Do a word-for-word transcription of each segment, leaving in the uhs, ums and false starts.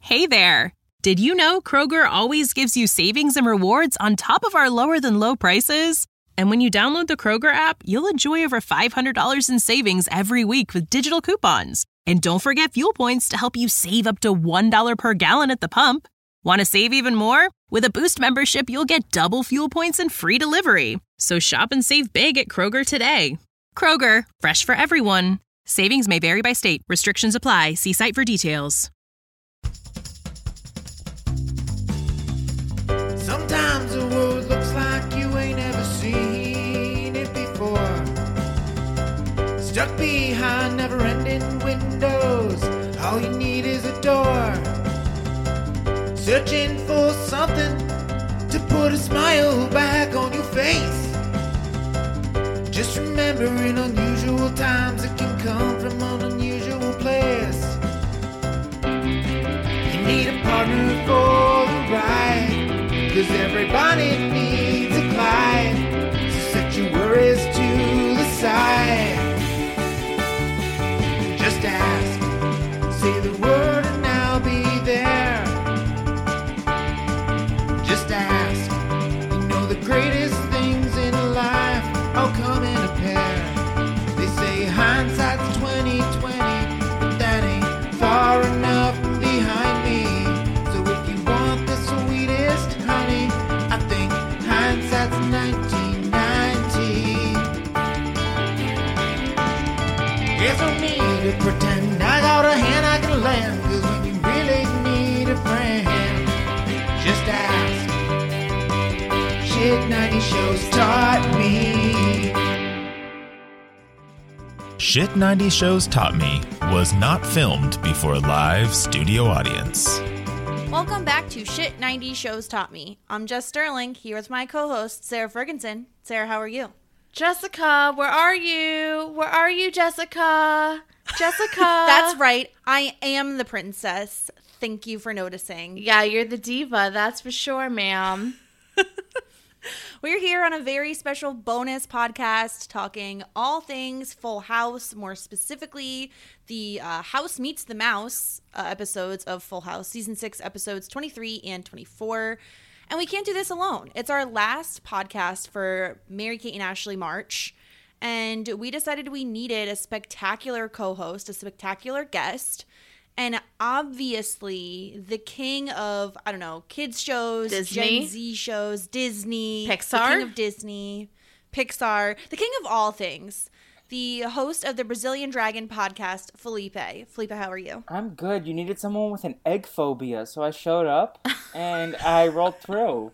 Hey there! Did you know Kroger always gives you savings and rewards on top of our lower-than-low prices? And when you download the Kroger app, you'll enjoy over five hundred dollars in savings every week with digital coupons. And don't forget fuel points to help you save up to one dollar per gallon at the pump. Want to save even more? With a Boost membership, you'll get double fuel points and free delivery. So shop and save big at Kroger today. Kroger, fresh for everyone. Savings may vary by state. Restrictions apply. See site for details. Sometimes the world looks like you ain't ever seen it before. Stuck behind never-ending windows, all you need is a door. Searching for something to put a smile back on your face. Just remember, in unusual times it can come from an unusual place. You need a partner for the ride, 'cause everybody needs a Clyde. So set your worries to the side. Just ask, say the word and I'll be there. Just ask, you know the greatest things in life all come in a pair. They say hindsight's twenty twenty, but that ain't far enough behind me. So if you want the sweetest honey, I think hindsight's nineteen ninety. There's no need to pretend I got a hand I can lend, 'cause when you really need a friend, just ask. Shit ninety Shows Taught Me. Shit ninety Shows Taught Me was not filmed before a live studio audience. Welcome back to Shit ninety Shows Taught Me. I'm Jess Sterling, here with my co-host, Sarah Ferguson. Sarah, how are you? Jessica, where are you? Where are you, Jessica? Jessica. That's right. I am the princess. Thank you for noticing. Yeah, you're the diva. That's for sure, ma'am. We're here on a very special bonus podcast talking all things Full House, more specifically the uh, House Meets the Mouse uh, episodes of Full House, season six, episodes twenty-three and twenty-four. And we can't do this alone. It's our last podcast for Mary-Kate and Ashley March. And we decided we needed a spectacular co-host, a spectacular guest. And obviously, the king of, I don't know, kids shows, Disney. Gen Z shows, Disney. Pixar. The king of Disney. Pixar. The king of all things. The host of the Brazilian Dragon podcast, Felipe. Felipe, how are you? I'm good. You needed someone with an egg phobia, so I showed up, and I rolled through.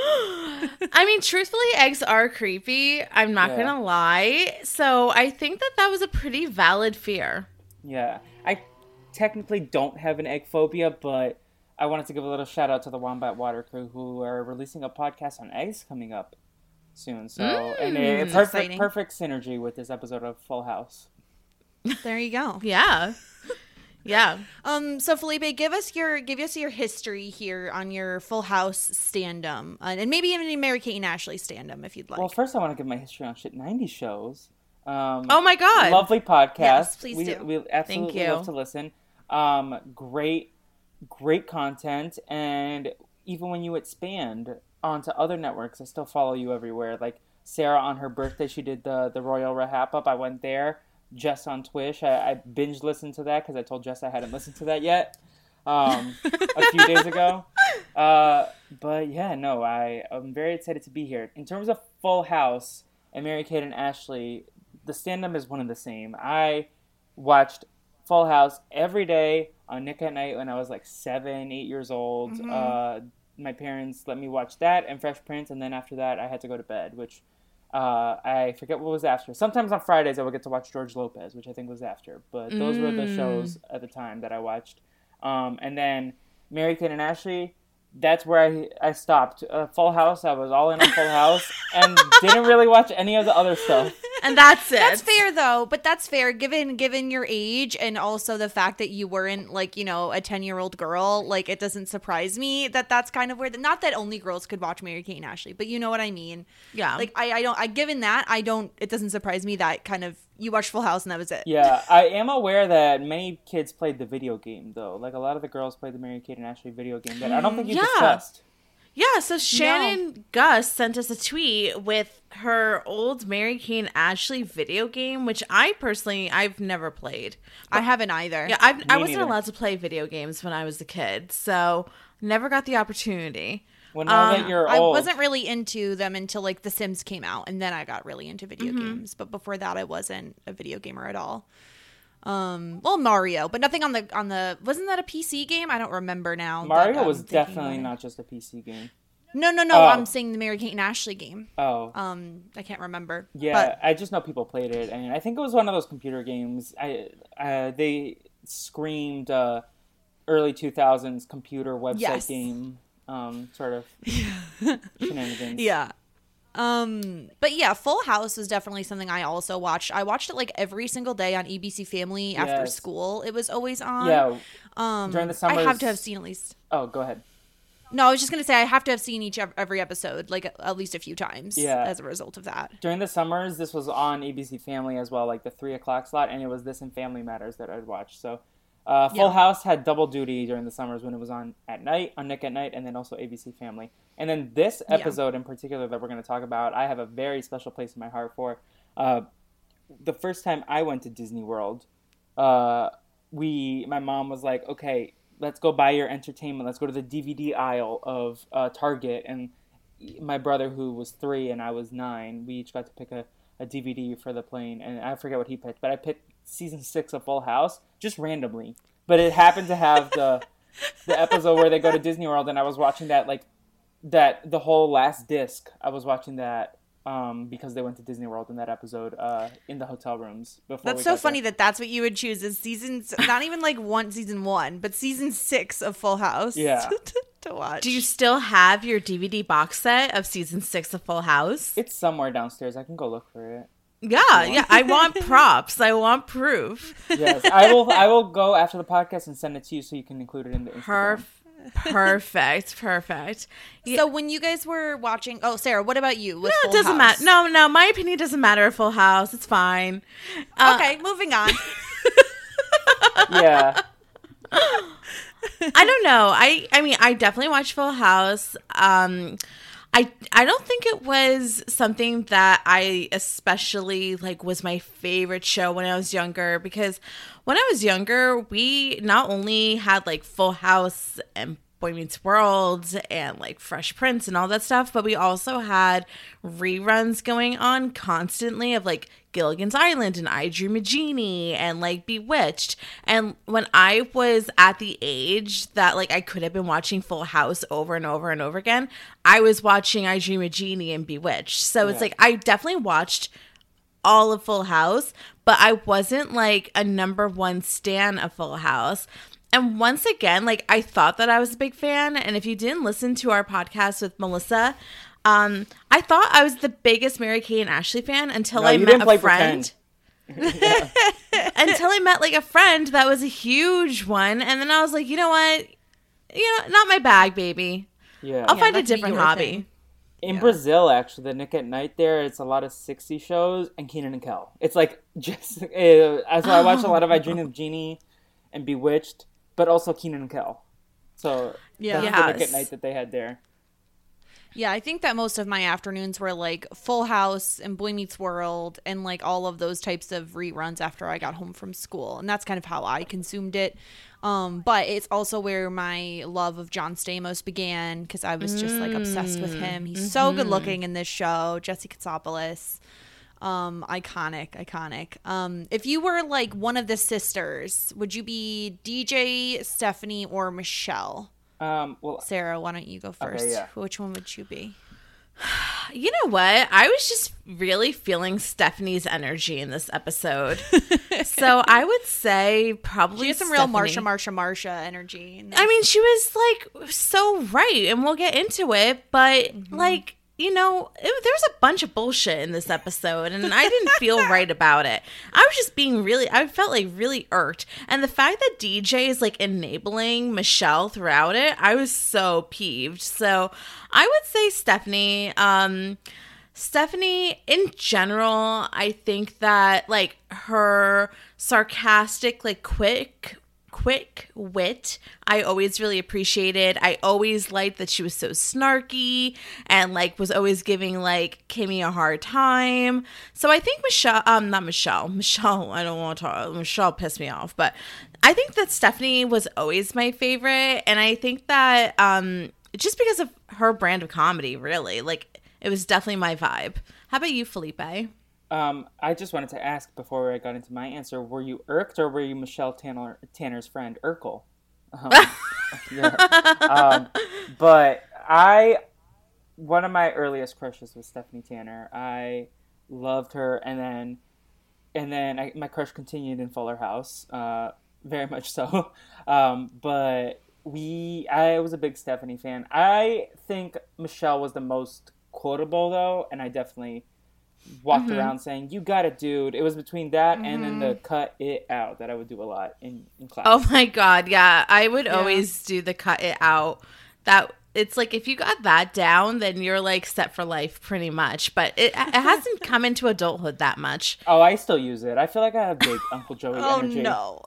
I mean, truthfully, eggs are creepy. I'm not Yeah. going to lie. So I think that that was a pretty valid fear. Yeah. I technically don't have an egg phobia, but I wanted to give a little shout out to the Wombat Water Crew, who are releasing a podcast on eggs coming up soon. So, Mm, and it's perfect, exciting. perfect synergy with this episode of Full House. There you go. Yeah. Yeah. Um. So Felipe, give us your give us your history here on your Full House stand-um, uh, and maybe even Mary-Kate and Ashley stand-um if you'd like. Well, first I want to give my history on Shit ninety Shows. Um, Oh my God. Lovely podcast. Yes, please we, do. We absolutely Thank you. love to listen. Um, great, great content, and even when you expand onto other networks, I still follow you everywhere. Like Sarah on her birthday, she did the the Royal Wrap Up. I went there. Jess on Twitch, I, I binge listened to that because I told Jess I hadn't listened to that yet um, a few days ago. Uh, but yeah, no, I I'm very excited to be here. In terms of Full House and Mary-Kate and Ashley, the stand-up is one and the same. I watched Full House every day on Nick at Night when I was like seven, eight years old. Mm-hmm. Uh, my parents let me watch that and Fresh Prince, and then after that I had to go to bed, which uh, I forget what was after. Sometimes on Fridays I would get to watch George Lopez, which I think was after. But those mm. were the shows at the time that I watched. Um, and then Mary-Kate and Ashley, that's where I I stopped. Uh, Full House, I was all in on Full House and didn't really watch any of the other stuff. and that's it. That's fair though, but that's fair given given your age and also the fact that you weren't like, you know, a ten-year-old girl. Like, it doesn't surprise me that that's kind of where the, not that only girls could watch Mary-Kate and Ashley, but you know what I mean. Yeah. Like, I, I don't I given that, I don't it doesn't surprise me that kind of you watched Full House and that was it. Yeah, I am aware that many kids played the video game though. Like, a lot of the girls played the Mary-Kate and Ashley video game that I don't think you Yeah. discussed. Yeah, so Shannon Gus sent us a tweet with her old Mary-Kate and Ashley video game, which I personally, I've never played. I haven't either. Yeah, I've, I wasn't neither. allowed to play video games when I was a kid, so never got the opportunity. Well, now Um, that you're I old, wasn't really into them until like The Sims came out, and then I got really into video Mm-hmm. games. But before that, I wasn't a video gamer at all. Um, well, Mario, but nothing on the on the. Wasn't that a P C game? I don't remember now. Mario that, um, was thinking definitely about it. not just a P C game. No, no, no. Oh. I'm saying the Mary-Kate and Ashley game. Oh, Um, I can't remember. yeah. But I just know people played it, and I think it was one of those computer games. I uh, they screamed uh, early two thousands computer website Yes. game, um, sort of shenanigans. yeah. Um, but yeah, Full House was definitely something I also watched. I watched it like every single day on A B C Family after Yes. school. It was always on. Yeah. Um, During the I summers- have to have seen at least. Oh, go ahead. No, I was just gonna say I have to have seen each ev- every episode like at least a few times. Yeah. As a result of that. During the summers, this was on A B C Family as well, like the three o'clock slot, and it was this and Family Matters that I'd watch. So, uh, Full Yeah. House had double duty during the summers when it was on at night, on Nick at Night, and then also A B C Family. And then this Yeah. episode in particular that we're going to talk about, I have a very special place in my heart for. Uh, the first time I went to Disney World, uh, we, my mom was like, okay, let's go buy your entertainment. Let's go to the D V D aisle of uh, Target. And my brother, who was three and I was nine, we each got to pick a, a D V D for the plane. And I forget what he picked, but I picked season six of Full House just randomly. But it happened to have the the episode where they go to Disney World, and I was watching that like that the whole last disc. I was watching that um, because they went to Disney World in that episode uh, in the hotel rooms before. That's we so got funny there. that that's what you would choose as seasons, not even like one season one, but season six of Full House. Yeah. to watch. Do you still have your D V D box set of season six of Full House? It's somewhere downstairs. I can go look for it. Yeah, yeah. I want props. I want proof. Yes, I will. I will go after the podcast and send it to you so you can include it in the Instagram. Perf- perfect, perfect. Yeah, So when you guys were watching, oh Sarah, what about you? With no, Full it doesn't House? matter. No, no, my opinion doesn't matter. Full House, it's fine. Uh, Okay, moving on. Yeah, I don't know. I I mean, I definitely watched Full House. Um, I I don't think it was something that I especially like was my favorite show when I was younger, because when I was younger, we not only had like Full House and Boy Meets World and like Fresh Prince and all that stuff, but we also had reruns going on constantly of like Gilligan's Island and I Dream of Jeannie and like Bewitched. And when I was at the age that like I could have been watching Full House over and over and over again, I was watching I Dream of Jeannie and Bewitched. So it's Yeah. like I definitely watched all of Full House, but I wasn't like a number one stan of Full House. And once again, like I thought that I was a big fan. And if you didn't listen to our podcast with Melissa, um, I thought I was the biggest Mary-Kate and Ashley fan until No, I you met didn't a play friend. Until I met like a friend that was a huge one. And then I was like, you know what? You know, not my bag, baby. yeah. I'll find a that's different your hobby. thing. In Yeah. Brazil, actually, the Nick at Night there, it's a lot of sixties shows and Kenan and Kel. It's like just. Uh, so I watched a lot of I Dream of Jeannie and Bewitched, but also Kenan and Kel. So Yeah. that's the Nick Yes. at Night that they had there. Yeah, I think that most of my afternoons were like Full House and Boy Meets World and like all of those types of reruns after I got home from school. And that's kind of how I consumed it. Um, but it's also where my love of John Stamos began because I was just like obsessed with him. He's so good looking in this show. Jesse Katsopoulos. Um, iconic, iconic. Um, if you were like one of the sisters, would you be D J, Stephanie, or Michelle? Um, well, Sarah, why don't you go first? yeah. Which one would you be? You know what? I was just really feeling Stephanie's energy in this episode. So I would say probably She has some real Stephanie. Marsha, Marsha, Marsha energy. In I mean, she was like so right, and we'll get into it, but Mm-hmm. like you know, it, there was a bunch of bullshit in this episode, and I didn't feel right about it. I was just being really, I felt like really irked. And the fact that D J is like enabling Michelle throughout it, I was so peeved. So I would say Stephanie. Um, Stephanie, in general, I think that like her sarcastic, like quick, quick wit, I always really appreciated. I always liked that she was so snarky and like was always giving like Kimmy a hard time. So I think Michelle, um, not Michelle, Michelle, I don't want to talk, Michelle pissed me off, but I think that Stephanie was always my favorite. And I think that um, just because of her brand of comedy, really, like, it was definitely my vibe. How about you, Felipe? Um, I just wanted to ask before I got into my answer, were you irked or were you Michelle Tanner, Tanner's friend, Urkel? Um, yeah. um, but I, one of my earliest crushes was Stephanie Tanner. I loved her, and then, and then I, my crush continued in Fuller House, uh, very much so. Um, but we, I was a big Stephanie fan. I think Michelle was the most quotable though, and I definitely walked mm-hmm. around saying, "You got it, dude." It was between that mm-hmm. and then the cut it out that I would do a lot in, in class. Oh my god, yeah. I would yeah. always do the cut it out. That it's like if you got that down, then you're like set for life pretty much. But it it hasn't come into adulthood that much. Oh, I still use it. I feel like I have big Uncle Joey oh, energy. Oh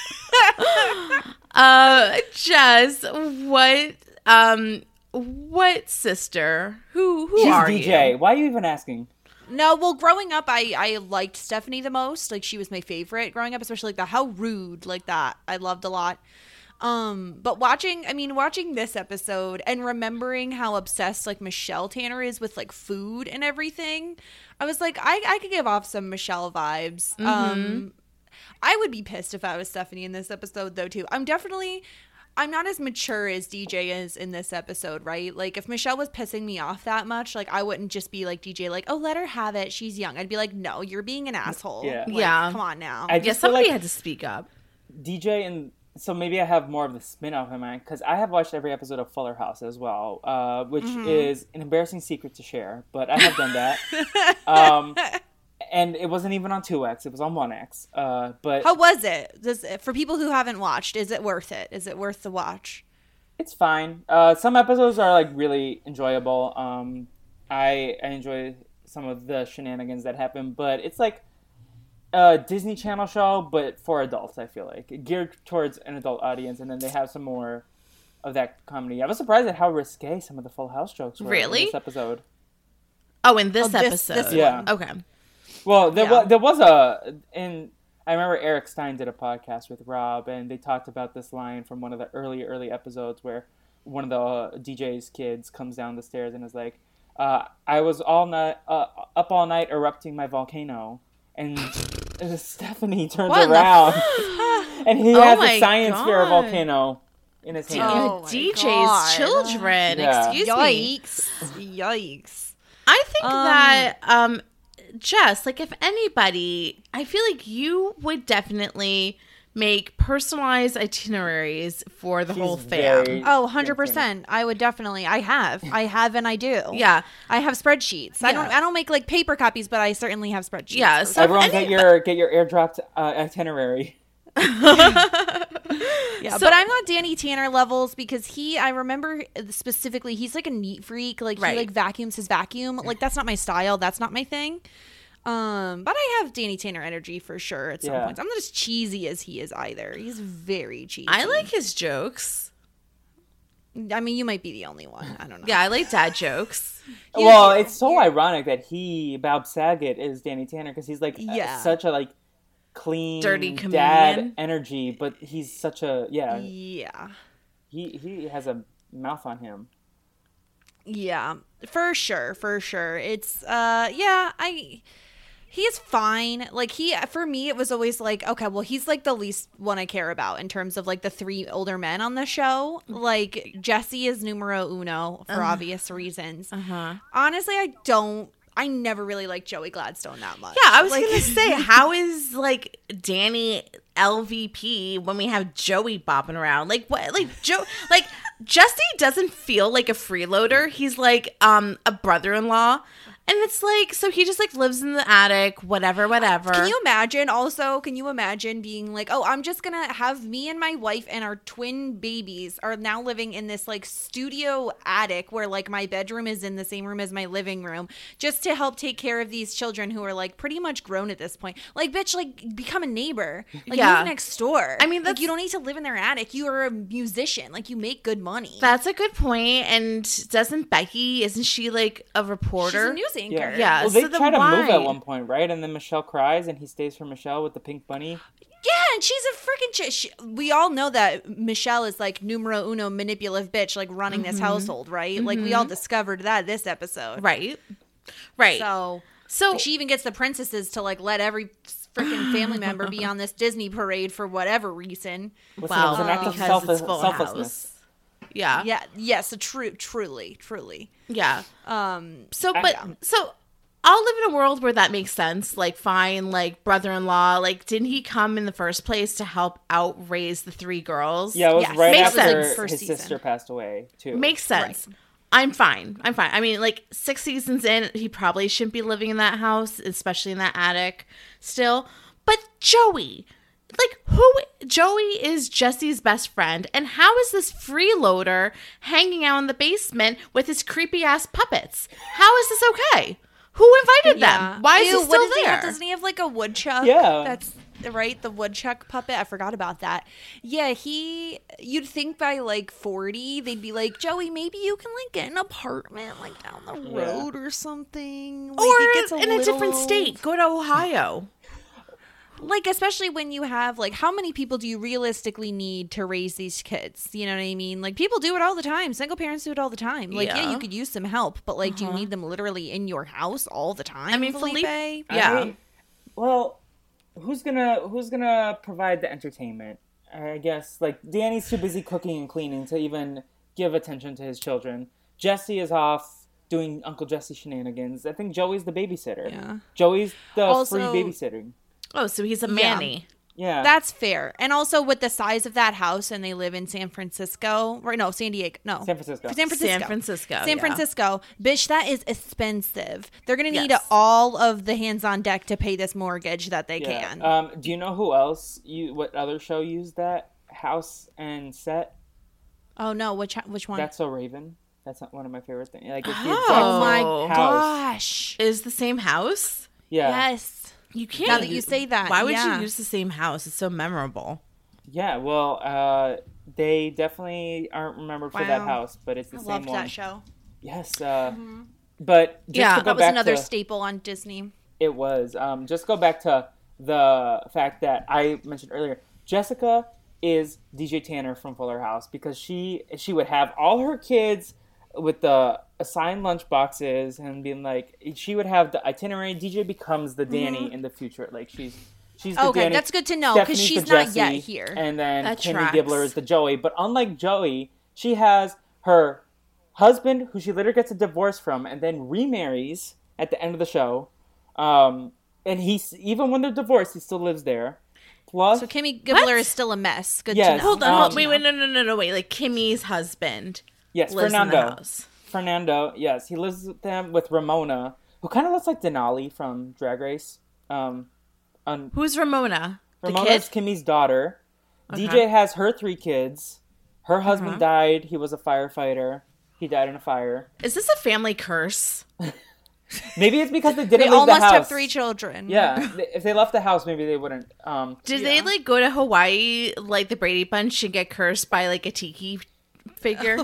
no. uh Jess, what um what sister? Who who She's are D J. you? Why are you even asking? No, well, growing up, I, I liked Stephanie the most. Like, she was my favorite growing up, especially like the how rude, like that. I loved a lot. Um, but watching, I mean, watching this episode and remembering how obsessed like Michelle Tanner is with like food and everything, I was like, I, I could give off some Michelle vibes. Mm-hmm. Um, I would be pissed if I was Stephanie in this episode though, too. I'm definitely... I'm not as mature as D J is in this episode, right? Like, if Michelle was pissing me off that much, like, I wouldn't just be like D J, like, oh, let her have it. She's young. I'd be like, no, you're being an asshole. Yeah. Like, yeah. Come on now. I yeah, somebody like had to speak up. D J, and so maybe I have more of the spin off in mind, because I have watched every episode of Fuller House as well, uh, which mm-hmm. is an embarrassing secret to share, but I have done that. um, and it wasn't even on two X, it was on one X. Uh, but how was it? Does, for people who haven't watched, is it worth it? Is it worth the watch? It's fine. Uh, some episodes are like really enjoyable. Um, I, I enjoy some of the shenanigans that happen, but it's like a Disney Channel show, but for adults. I feel like geared towards an adult audience, and then they have some more of that comedy. I was surprised at how risque some of the Full House jokes were really? in this episode. Oh, in this oh, episode, this, this yeah. one. Okay. Well, there yeah. was there was a in. I remember Eric Stein did a podcast with Rob, and they talked about this line from one of the early, early episodes where one of the uh, D J's kids comes down the stairs and is like, uh, I was all night, uh, up all night erupting my volcano. And Stephanie turns what around, and he oh has a science God. fair volcano in his hand. Oh D J's God. Children, yeah. excuse Yikes. me. Yikes. I think um, that... Um, Jess, like if anybody, I feel like you would definitely make personalized itineraries for the She's whole fam. very- Oh, one hundred percent. I would definitely. I have. I have and I do. Yeah. I have spreadsheets. I Yeah. don't I don't make like paper copies, but I certainly have spreadsheets. Yeah, for so- sure. Everyone any- get your get your airdropped uh, itinerary. Yeah, So- but I'm not Danny Tanner levels because he, I remember specifically, he's like a neat freak. Like Right. he like vacuums his vacuum. Like that's not my style. That's not my thing. Um, but I have Danny Tanner energy for sure at some Yeah. points. I'm not as cheesy as he is either. He's very cheesy. I like his jokes. I mean, you might be the only one. I don't know. Yeah, I like dad jokes. You well, do. it's so Yeah. ironic that he, Bob Saget, is Danny Tanner because he's like Yeah. uh, such a like clean Dirty dad comedian. energy, but he's such a yeah. Yeah. He he has a mouth on him. Yeah, for sure, for sure. It's uh yeah, I he's fine. Like he for me it was always like, okay, well he's like the least one I care about in terms of like the three older men on the show. Like Jesse is numero uno for Uh-huh. obvious reasons. Uh-huh. Honestly, I don't I never really liked Joey Gladstone that much. Yeah, I was Like- gonna say, how is like Danny L V P when we have Joey bopping around? Like what? Like Joe? Like Jesse doesn't feel like a freeloader. He's like um a brother-in-law. And it's like, so he just like lives in the attic, whatever, whatever. Can you imagine also, can you imagine being like, oh, I'm just going to have me and my wife and our twin babies are now living in this like studio attic where like my bedroom is in the same room as my living room just to help take care of these children who are like pretty much grown at this point. Like, bitch, like become a neighbor. Like Yeah. move next door. I mean, like that's- you don't need to live in their attic. You are a musician. Like you make good money. That's a good point. And doesn't Becky, isn't she like a She's reporter? a news anchor. Yeah. Yeah, Well, they so then try to move why? at one point, right? And then Michelle cries, and he stays for Michelle with the pink bunny. Yeah, and she's a freaking ch- she, we all know that Michelle is like numero uno manipulative bitch, like running this household, right? Like we all discovered that this episode, Right. Right. So, So she even gets the princesses to like let every freaking family member be on this Disney parade for whatever reason. Listen, well, it was an act of because self- it's Full selflessness. House. Yeah. Yeah, yes, a true, truly, truly. Yeah. Um, So, but so I'll live in a world where that makes sense. Like, fine, like brother-in-law. Like, didn't he come in the first place to help out raise the three girls? Yeah, it was Yes. right Makes after sense. First his season. sister passed away, too. Makes sense. I'm fine. I'm fine. I mean, like six seasons in, he probably shouldn't be living in that house, especially in that attic still. But Joey, like who? Joey is Jesse's best friend, and how is this freeloader hanging out in the basement with his creepy ass puppets? How is this okay? Who invited yeah. them? Why is Ew, he what still does he there? have? Doesn't he have like a woodchuck? Yeah. That's right, the woodchuck puppet. I forgot about that. Yeah, he, you'd think by like forty, they'd be like, Joey, maybe you can like get an apartment like down the Yeah. road or something. Like, or it gets in a different little- state, go to Ohio. Like, especially when you have like, how many people do you realistically need to raise these kids? You know what I mean? Like, people do it all the time. Single parents do it all the time. Like, yeah, Yeah. you could use some help, but like, do you need them literally in your house all the time? I mean, Felipe? Felipe- I Yeah. mean, well, who's gonna who's gonna provide the entertainment? I guess like Danny's too busy cooking and cleaning to even give attention to his children. Jesse is off doing Uncle Jesse shenanigans. I think Joey's the babysitter. Yeah. Joey's the Also- free babysitting. Oh, so he's a Yeah. Manny. Yeah. That's fair. And also with the size of that house and they live in San Francisco, or no, San Diego. No. San Francisco. San Francisco. San Francisco, San yeah. Francisco. Bitch, that is expensive. They're going to need Yes. all of the hands on deck to pay this mortgage that they Yeah. can. Um, do you know who else? You what other show used that house and set? oh no, which which one? That's So Raven. That's not one of my favorite things. Like it's the Oh. exact oh my same house. gosh. Is the same house? Yeah. Yes. You can't. Now that you say that, why would yeah. you use the same house? It's so memorable. Yeah, well, uh, they definitely aren't remembered for that Wow. house, but it's the I same loved one. that show. Yes, uh, but just Yeah, to go That was back another to, staple on Disney. it was um, just go back to the fact that I mentioned earlier. Jessica is D J Tanner from Fuller House because she she would have all her kids with the assigned lunch boxes and being like she would have the itinerary. D J becomes the Danny in the future. Like she's she's the Okay, Danny. that's good to know, 'cause Stephanie's she's the not yet Jessie, here. And then That Kimmy tracks. Gibbler is the Joey. But unlike Joey, she has her husband who she later gets a divorce from and then remarries at the end of the show. Um, and he's even when they're divorced, he still lives there. Plus, So Kimmy Gibbler is still a mess. Good Yes. to know. Hold on, Um, hold, wait, wait, no, no, no, no, wait. Like Kimmy's husband yes, lives Fernando. in the house. Fernando, yes, he lives with them with Ramona, who kind of looks like Denali from Drag Race. Um, on Who's Ramona? The Ramona's kid? Kimmy's daughter. Okay. D J has her three kids. Her husband Uh-huh. died. He was a firefighter. He died in a fire. Is this a family curse? Maybe it's because they didn't They leave all the must house. have three children. Yeah, th- if they left the house, maybe they wouldn't. Um, Did they like go to Hawaii like the Brady Bunch and get cursed by like a tiki figure?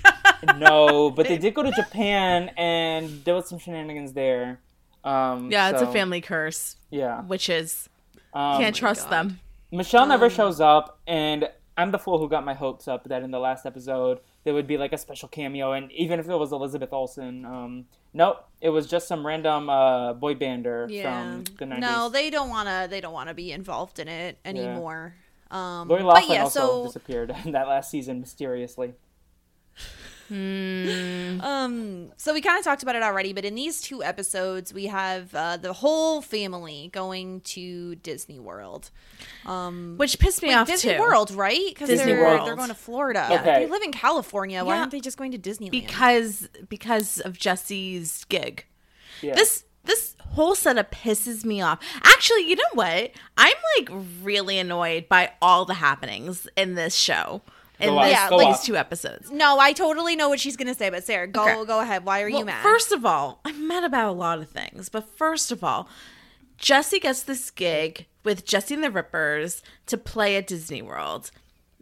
no, but they did go to Japan, and there was some shenanigans there. Um, Yeah, it's a so, family curse. Yeah, Witches. um, Can't trust them. Michelle never shows up, and I'm the fool who got my hopes up that in the last episode there would be like a special cameo, and even if it was Elizabeth Olsen, um, nope, it was just some random uh, boy bander Yeah. from the nineties. No, they don't want to. They don't want to be involved in it anymore. Um, Lori but Loughlin yeah, also so disappeared in that last season mysteriously. Mm. Um, so we kind of talked about it already, but in these two episodes, we have uh, the whole family going to Disney World. Um, Which pissed me wait, off Disney too. World, right? Because Disney they're, World. they're going to Florida. Okay. They live in California. Why Yeah. aren't they just going to Disneyland? Because because of Jesse's gig. Yeah. This this whole setup pisses me off. Actually, you know what? I'm like really annoyed by all the happenings in this show. In Go off. this, Yeah, Go these off. two episodes. No, I totally know what she's going to say, but Sarah, go Okay. go ahead. Why are Well, you mad? First of all, I'm mad about a lot of things. But first of all, Jesse gets this gig with Jesse and the Rippers to play at Disney World.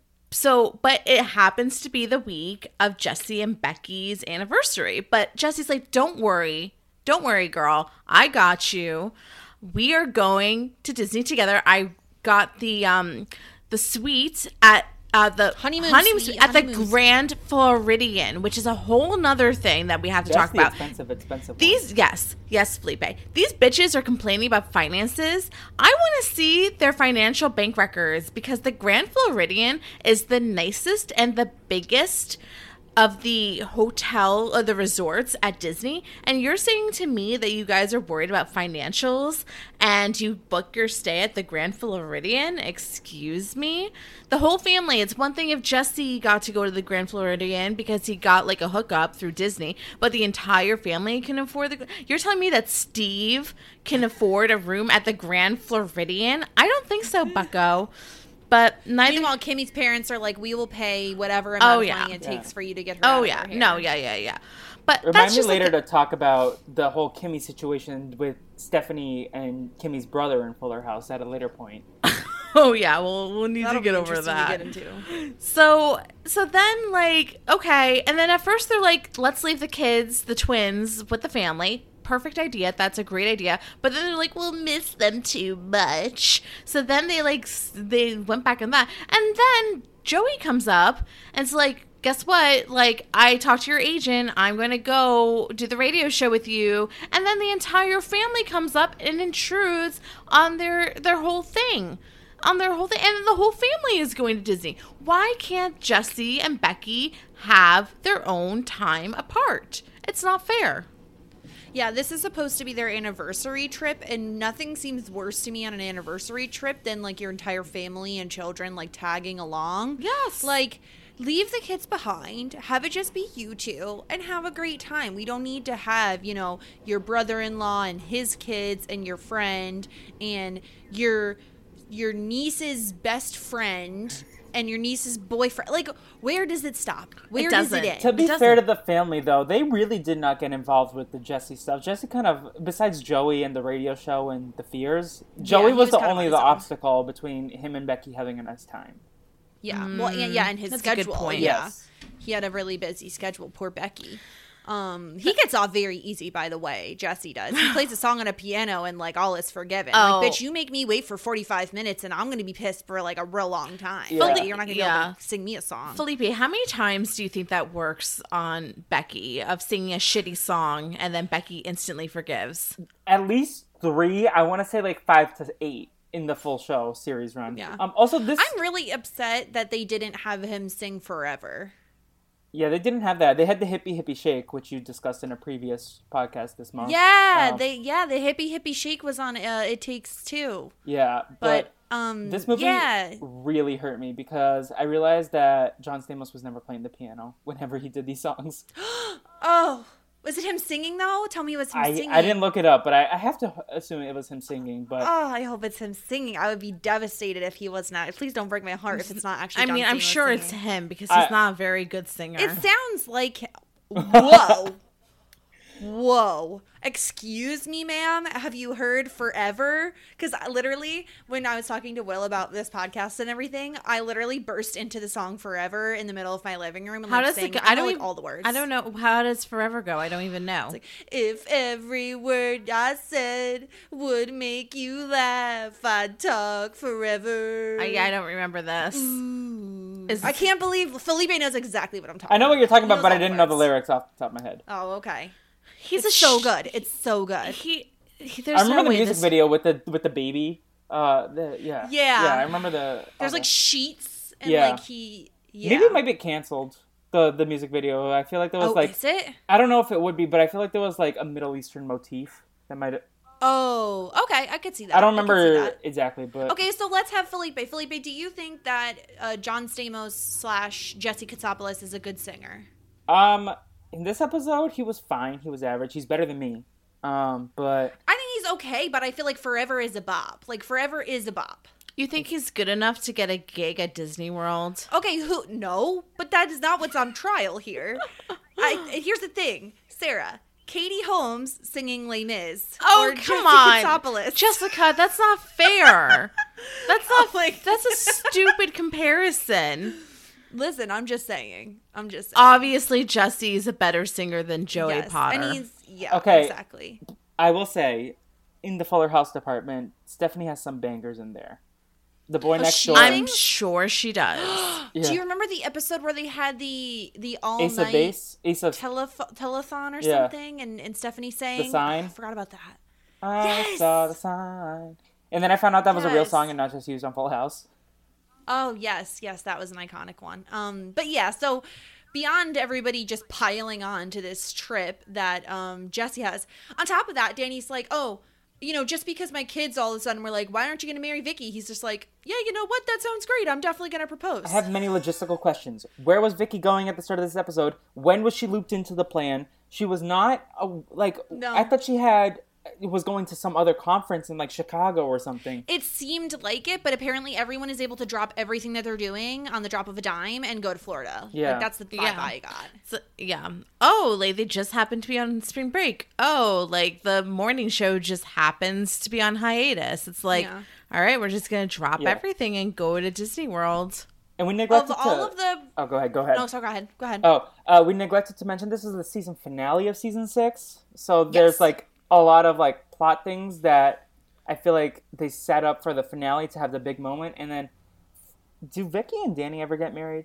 So, but it happens to be the week of Jesse and Becky's anniversary. But Jesse's like, don't worry. Don't worry, girl. I got you. We are going to Disney together. I got the um the suite at uh the Honeymoon honeymoon suite, suite at the honeymoon suite. Grand Floridian, which is a whole nother thing that we have to That's talk the about. expensive, expensive. These, yes, yes, Felipe. These bitches are complaining about finances. I want to see their financial bank records because the Grand Floridian is the nicest and the biggest of the hotel or the resorts at Disney. And you're saying to me that you guys are worried about financials and you book your stay at the Grand Floridian? Excuse me? The whole family. It's one thing if Jesse got to go to the Grand Floridian because he got like a hookup through Disney, but the entire family can afford the. You're telling me that Steve can afford a room at the Grand Floridian? I don't think so, bucko. But neither. Meanwhile, Kimmy's parents are like, we will pay whatever amount Oh, of yeah. money it Yeah. takes for you to get her Oh out of yeah, her hair. no, yeah, yeah, yeah. But Remind that's me just later like to talk about the whole Kimmy situation with Stephanie and Kimmy's brother in Fuller House at a later point. oh yeah, well we'll need That'll to get be over interesting that. to get into. So so then like okay, and then at first they're like, let's leave the kids, the twins, with the family. Perfect idea. That's a great idea. But then they're like, we'll miss them too much. So then they like s- they went back on that, and then Joey comes up and it's like, guess what? Like, I talked to your agent. I'm going to go do the radio show with you. And then the entire family comes up and intrudes on their their whole thing. On their whole thing. And the whole family is going to Disney. Why can't Jesse and Becky have their own time apart? It's not fair. Yeah, this is supposed to be their anniversary trip, and nothing seems worse to me on an anniversary trip than like your entire family and children like tagging along. Yes. Like, leave the kids behind, have it just be you two, and have a great time. We don't need to have, you know, your brother-in-law and his kids and your friend and your your niece's best friend and your niece's boyfriend. Like, where does it stop? Where does doesn't. it end? To be doesn't. fair to the family, though, they really did not get involved with the Jesse stuff. Jesse kind of, besides Joey and the radio show and the fears, Joey he was, was the kind of only on the his own. obstacle between him and Becky having a nice time. Yeah, well, and, yeah, and his That's a good schedule. point. Yeah, Yes. he had a really busy schedule. Poor Becky. Um, he gets off very easy, by the way. Jesse does. He plays a song on a piano, and like all is forgiven. Oh. Like, bitch, you make me wait for forty-five minutes, and I'm gonna be pissed for like a real long time. Yeah. Like, you're not gonna be Yeah. able to sing me a song. Felipe, how many times do you think that works on Becky of singing a shitty song and then Becky instantly forgives? At least three, I want to say like five to eight in the full show series run. Yeah. Um, also, this... I'm really upset that they didn't have him sing Forever. Yeah, they didn't have that. They had the Hippie Hippie Shake, which you discussed in a previous podcast this month. Yeah, Um, they yeah the hippie hippie shake was on. Uh, It Takes Two, Yeah, but, but... um, This movie yeah. really hurt me because I realized that John Stamos was never playing the piano whenever he did these songs. Oh, was it him singing though? Tell me it was him I, singing. I didn't look it up, but I, I have to assume it was him singing. But Oh, I hope it's him singing. I would be devastated if he was not. Please don't break my heart if it's not actually. I John mean, I'm Stamos sure it's singing. him because he's I- not a very good singer. It sounds like. Whoa. Whoa. Excuse me, ma'am. Have you heard Forever? Because literally, when I was talking to Will about this podcast and everything, I literally burst into the song Forever in the middle of my living room and how like, does sang, it go? I I know don't like even, all the words. I don't know. How does Forever go? I don't even know. Like, if every word I said would make you laugh, I'd talk forever. I, I don't remember this. Is- I can't believe Felipe knows exactly what I'm talking I know what you're talking He about, knows but I all the didn't know the words. lyrics off the top of my head. Oh, okay. He's It's a so sh- good. It's so good. He, he there's I remember no the way music this- video with the with the baby. Uh, the yeah, Yeah. yeah. I remember the. There's all like the- sheets and Yeah. like he. Yeah. Maybe it might be canceled. The the music video. I feel like there was Oh, like is it? I don't know if it would be, but I feel like there was like a Middle Eastern motif that might. Oh, okay. I could see that. I don't could see remember that. exactly, but Okay, so let's have Felipe. Felipe, do you think that uh, John Stamos slash Jesse Katsopoulos is a good singer? um, in this episode he was fine. He was average. He's better than me. Um, but I think he's okay, but I feel like Forever is a bop. Like Forever is a bop. You think he's good enough to get a gig at Disney World? Okay, who? No, but that is not what's on trial here. I, here's the thing, Sarah. Katie Holmes singing Les Mis. Oh, or come Jesse on. Katsopoulos. Jessica, that's not fair. That's not like that's a stupid comparison. Listen, I'm just saying. I'm just saying. Obviously, Jesse is a better singer than Joey Yes, Potter. and he's yeah, Okay. exactly. I will say, in the Fuller House department, Stephanie has some bangers in there. The Boy Next she Door. I'm sure she does. Yeah. Do you remember the episode where they had the the all Ace of night Base, Ace of telef- telethon or Yeah. something, and, and Stephanie sang? The Sign? I forgot about that. I Yes! saw the sign. And then I found out that was a real Yes. song and not just used on Full House. Oh yes, yes, that was an iconic one. Um, but yeah, so beyond everybody just piling on to this trip that um Jesse has, on top of that, Danny's like, oh, you know, just because my kids all of a sudden were like, why aren't you going to marry Vicky? He's just like, yeah, you know what? That sounds great. I'm definitely going to propose. I have many logistical questions. Where was Vicky going at the start of this episode? When was she looped into the plan? She was not, a, like, No. I thought she had, was going to some other conference in, like, Chicago or something. It seemed like it, but apparently everyone is able to drop everything that they're doing on the drop of a dime and go to Florida. Yeah. Like, that's the vibe Yeah. I got. So, yeah. Oh, like they just happened to be on spring break. Oh, like the morning show just happens to be on hiatus. It's like, Yeah. all right, we're just gonna drop Yeah. everything and go to Disney World. And we Of neglected all to... of the... Oh, go ahead, go ahead. No, so go ahead. Go ahead. Oh, uh, we neglected to mention this is the season finale of season six. So there's, Yes. like, a lot of, like, plot things that I feel like they set up for the finale to have the big moment. And then, do Vicky and Danny ever get married?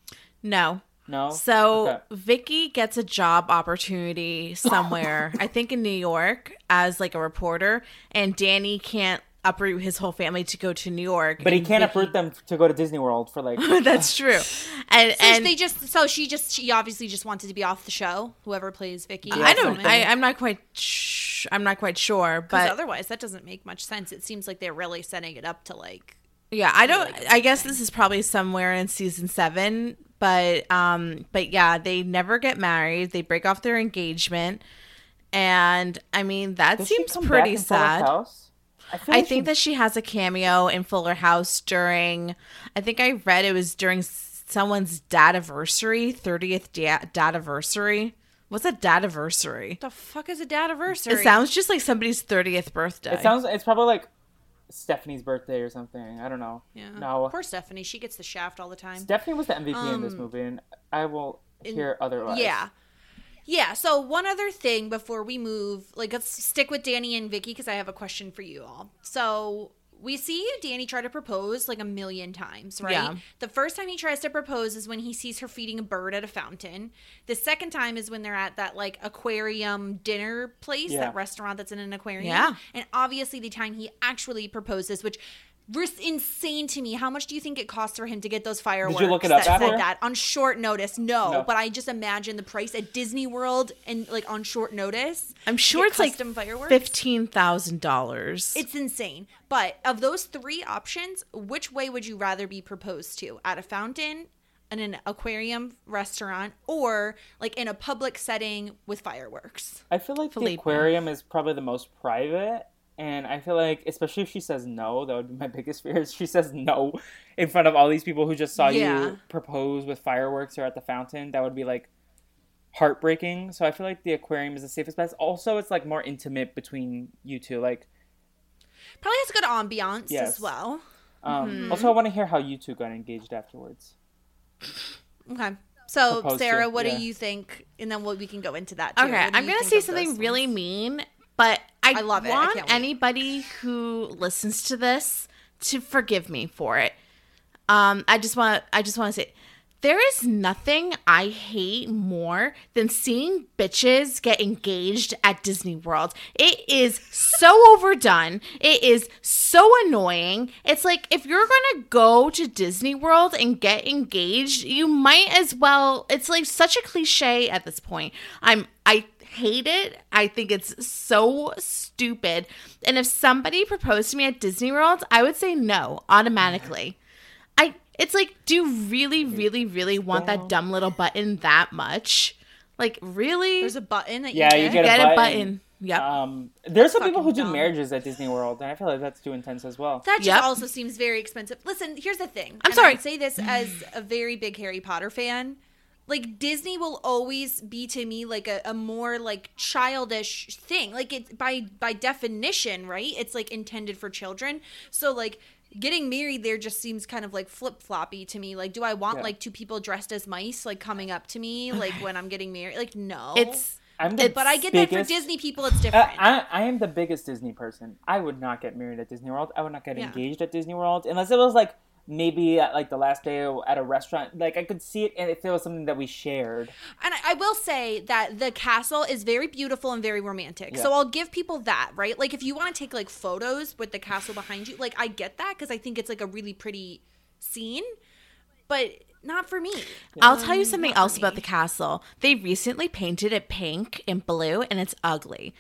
No. No? So Okay. Vicky gets a job opportunity somewhere, I think in New York, as like a reporter, and Danny can't uproot his whole family to go to New York. But he and can't Vicky- uproot them to go to Disney World for, like... That's true. And So and they just... So she just... She obviously just wanted to be off the show, whoever plays Vicky. I don't. something. I, I'm not quite. Sh- I'm not quite sure, Because but otherwise, that doesn't make much sense. It seems like they're really setting it up to, like... yeah, I don't. I guess this is probably somewhere in season seven, but um, but yeah, they never get married. They break off their engagement, and I mean that Does she seems come back pretty in Fuller sad. House? I, feel I like think she- that she has a cameo in Fuller House during. I think I read it was during someone's dadiversary, thirtieth da- dadiversary. What's a dadiversary? The fuck is a dadiversary? It sounds just like somebody's thirtieth birthday. It sounds... It's probably, like, Stephanie's birthday or something. I don't know. Yeah. No. Poor Stephanie. She gets the shaft all the time. Stephanie was the M V P in this movie, and I will hear otherwise. Yeah. Yeah. So one other thing before we move, like let's stick with Danny and Vicky because I have a question for you all. So we see Danny try to propose like a million times, right? Yeah. The first time he tries to propose is when he sees her feeding a bird at a fountain. The second time is when they're at that like aquarium dinner place, Yeah. that restaurant that's in an aquarium. Yeah. And obviously the time he actually proposes, which was insane to me. How much do you think it costs for him to get those fireworks? look it up that after? said that on short notice? No, No. but I just imagine the price at Disney World and like on short notice. I'm sure get it's like custom fireworks. fifteen thousand dollars. It's insane. But of those three options, which way would you rather be proposed to? At a fountain, in an aquarium restaurant, or like in a public setting with fireworks? I feel like the Felipe. aquarium is probably the most private, and I feel like, especially if she says no, that would be my biggest fear. Is she says no in front of all these people who just saw Yeah. you propose with fireworks or at the fountain. That would be like heartbreaking. So I feel like the aquarium is the safest bet. Also, it's like more intimate between you two. Like, Probably has good ambiance Yes. as well. um, Mm-hmm. also, I want to hear how you two got engaged afterwards. Okay. So, Proposed to, Sarah, what yeah. do you think? And then we we can go into that too. Okay, What do I'm you gonna think say of something those really ones? mean, but I, I love it. I want can't wait. anybody who listens to this to forgive me for it. Um, I just want I just want to say, There is nothing I hate more than seeing bitches get engaged at Disney World. It is so overdone. It is so annoying. It's like, if you're going to go to Disney World and get engaged, you might as well. It's like such a cliche at this point. I'm, I hate it. I think it's so stupid. And if somebody proposed to me at Disney World, I would say no automatically. I, It's like, do you really, really, really want that dumb little button that much? Like, really? There's a button that you Yeah, get. you get a Get button. a button. Yep. Um, there's some people who fucking do dumb. marriages at Disney World, and I feel like that's too intense as well. That just Yep. also seems very expensive. Listen, here's the thing. I'm and sorry. I say this as a very big Harry Potter fan. Like, Disney will always be to me like a, a more like childish thing. Like, it's by by definition, right? It's like intended for children. So like getting married there just seems kind of like flip floppy to me. Like, do I want Yeah. like two people dressed as mice like coming up to me like when I'm getting married? Like, no. It's I'm the but I get that biggest, for Disney people, it's Uh, different. I, I am the biggest Disney person. I would not get married at Disney World. I would not get Yeah. engaged at Disney World unless it was like maybe at like the last day at a restaurant. Like I could see it, and if it was something that we shared. And I, I will say that the castle is very beautiful and very romantic. Yeah. So I'll give people that, right? Like, if you want to take like photos with the castle behind you, like I get that because I think it's like a really pretty scene, but not for me. I'll tell you something not for else about me. the castle. They recently painted it pink and blue, and it's ugly.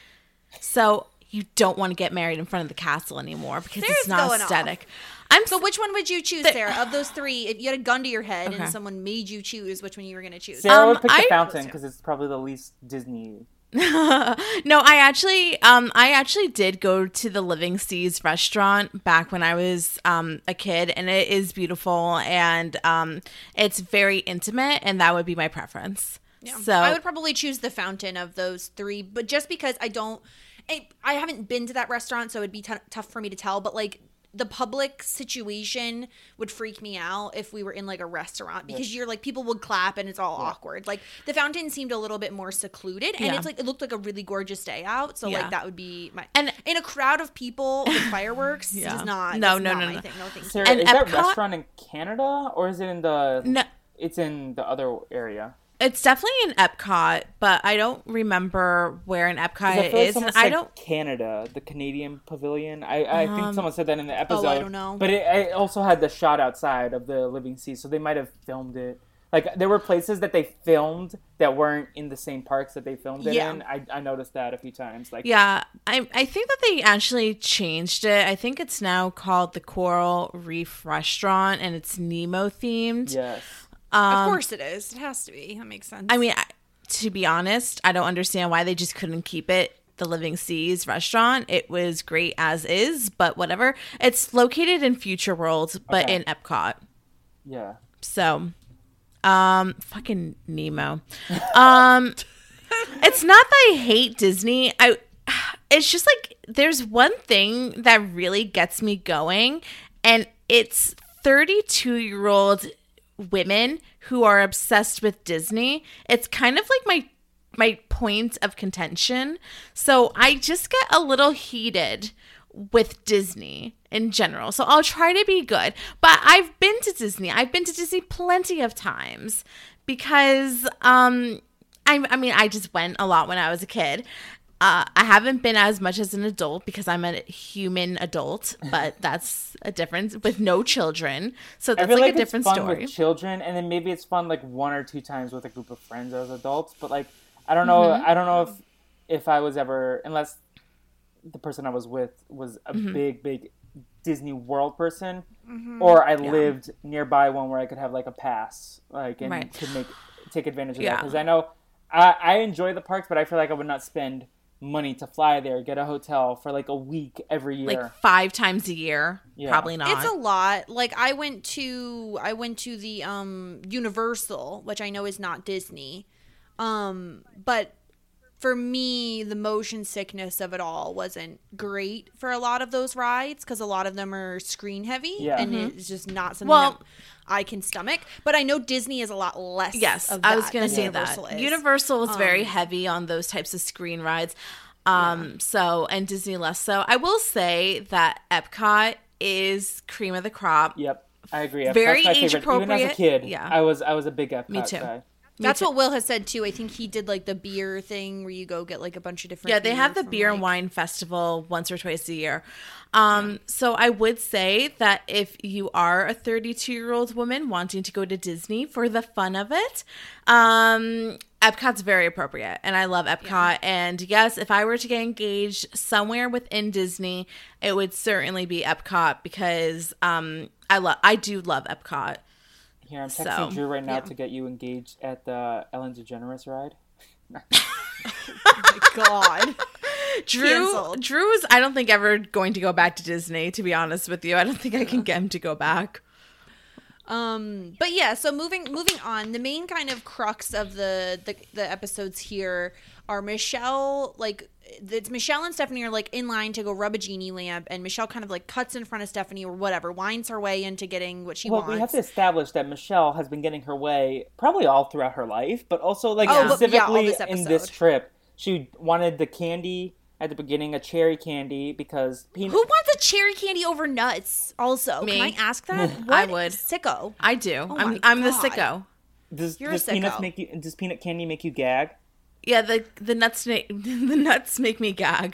So you don't want to get married in front of the castle anymore because Sarah's it's not going off. aesthetic. I'm So which one would you choose, The- Sarah? Of those three, if you had a gun to your head Okay. and someone made you choose which one you were going to choose. Sarah Um, would pick the I- fountain because it's probably the least Disney. No, I actually, um, I actually did go to the Living Seas restaurant back when I was um, a kid, and it is beautiful, and um, it's very intimate, and that would be my preference. Yeah. So I would probably choose the fountain of those three, but just because I don't, I, I haven't been to that restaurant, so it'd be t- tough for me to tell. But like the public situation would freak me out if we were in like a restaurant because you're like people would clap and it's all awkward. Like the fountain seemed a little bit more secluded, and Yeah. it's like it looked like a really gorgeous day out. So Yeah. like that would be my And- in a crowd of people with fireworks. Yeah. Is not No, that's no, not no, my no. thing. No thank you. Sarah, And is that Epcot- restaurant in Canada or is it in the? no, It's in the other area. it's definitely in Epcot, but I don't remember where in 'Cause Epcot I it feel like is, someone and I said don't. Canada, the Canadian Pavilion. I, I think Um, someone said that in the episode. Oh, I don't know. But it, it also had the shot outside of the Living Sea, so they might have filmed it. Like there were places that they filmed that weren't in the same parks that they filmed it Yeah. in. I, I noticed that a few times. Like Yeah, I I think that they actually changed it. I think it's now called the Coral Reef Restaurant, and it's Nemo themed. yes. Of course it is. It has to be. That makes sense. I mean, I, to be honest, I don't understand why they just couldn't keep it the Living Seas restaurant. It was great as is, but whatever. It's located in Future World, but Okay. in Epcot. Yeah. So, um, fucking Nemo. Um, it's not that I hate Disney. I, it's just like there's one thing that really gets me going, and it's thirty-two year old women who are obsessed with Disney. It's kind of like my my point of contention. So I just get a little heated with Disney in general. So I'll try to be good. But I've been to Disney. I've been to Disney plenty of times because um I I mean I just went a lot when I was a kid. Uh, I haven't been as much as an adult because I'm a human adult, but that's a difference with no children. So I that's feel like, like, a different it's fun story. with children, and then maybe it's fun like one or two times with a group of friends as adults. But like, I don't know. Mm-hmm. I don't know if if I was ever, unless the person I was with was a Mm-hmm. big, big Disney World person, or I Yeah. lived nearby one where I could have like a pass, like and Right. could make take advantage of Yeah. that. Because I know I, I enjoy the parks, but I feel like I would not spend money to fly there, get a hotel for like a week every year. Like five times a year, Yeah. probably not. It's a lot. Like I went to I went to the um Universal, which I know is not Disney. Um but for me, the motion sickness of it all wasn't great for a lot of those rides because a lot of them are screen heavy Yeah. and it's just not something Well- that I can stomach. But I know Disney is a lot less. Yes, of I was that going to than say Universal that. is. Universal is very Um, heavy on those types of screen rides. Um, so and Disney less so. I will say that Epcot is cream of the crop Yep. I agree. Epcot's Very my age favorite. Even as a appropriate. kid, Yeah. I was I was a big Epcot Me too. guy. That's what Will has said too. I think he did like the beer thing where you go get like a bunch of different. Yeah, they have the from, beer and like- wine festival once or twice a year. Um, yeah. So I would say that if you are a thirty-two-year-old woman wanting to go to Disney for the fun of it, um, Epcot's very appropriate, and I love Epcot. Yeah. And yes, if I were to get engaged somewhere within Disney, it would certainly be Epcot because um, I love, I do love Epcot. Here, I'm texting So, Drew right now yeah. to get you engaged at the Ellen DeGeneres ride. Oh my god. Drew, Canceled. Drew is, I don't think, ever going to go back to Disney, to be honest with you. I don't think I can get him to go back. Um, but yeah, so moving moving on, the main kind of crux of the the, the episodes here are Michelle, like, it's Michelle and Stephanie are like in line to go rub a genie lamp, and Michelle kind of like cuts in front of Stephanie or whatever, winds her way into getting what she well, wants. we have to establish that Michelle has been getting her way probably all throughout her life, but also like Oh, but- yeah, all specifically this in this episode. trip, she wanted the candy at the beginning, a cherry candy, because peanut. Who wants a cherry candy over nuts? Also, Me. can I ask that? I What would. Sicko. I do. Oh I'm my I'm the God. sicko. Does, You're a does peanuts sicko. make you? Does peanut candy make you gag? Yeah, the the nuts ma- the nuts make me gag.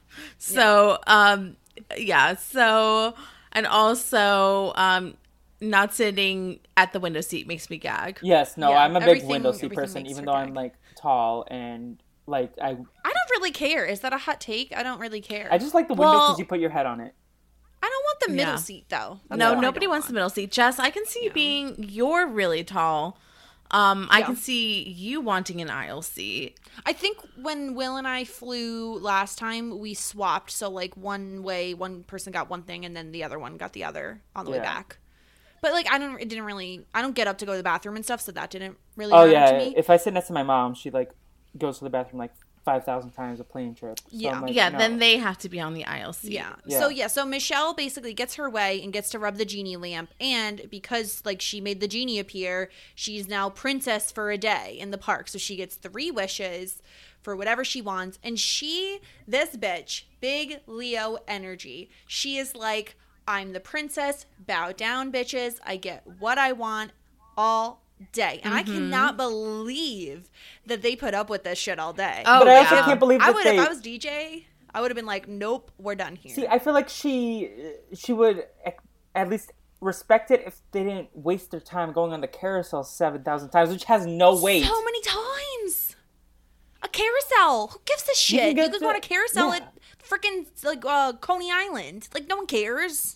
So, um yeah, so and also um not sitting at the window seat makes me gag. Yes. No, Yeah, I'm a big everything- window seat everything person, makes even her though I'm gag. like tall and like I. I don't really care. Is that a hot take? I don't really care. I just like the window because Well- you put your head on it. I don't want the middle Yeah. seat though. That's No, what I nobody don't wants want. the middle seat. Jess, I can see you being you're really tall. Um, I Yeah. can see you wanting an aisle seat. I think when Will and I flew last time, we swapped. So like one way, one person got one thing, and then the other one got the other on the way Yeah. back. But like I don't, it didn't really. I don't get up to go to the bathroom and stuff, so that didn't really Oh matter yeah, to me. if I sit next to my mom, she like goes to the bathroom like five thousand times a plane trip. So Yeah. I'm like, Yeah, no. then they have to be on the aisle seat. Yeah. Yeah. So yeah, so Michelle basically gets her way and gets to rub the genie lamp, and because like she made the genie appear, she's now princess for a day in the park. So she gets three wishes for whatever she wants, and she, this bitch, big Leo energy. She is like, I'm the princess, bow down, bitches. I get what I want all day. And I cannot believe that they put up with this shit all day. Oh, But I also yeah. can't believe that I would they. if I was D J, I would have been like, nope, we're done here. See, I feel like she she would at least respect it if they didn't waste their time going on the carousel seven thousand times, which has no weight. So many times. A carousel. Who gives a shit? You, get could go on the- a carousel yeah. at freaking like uh, Coney Island. Like no one cares.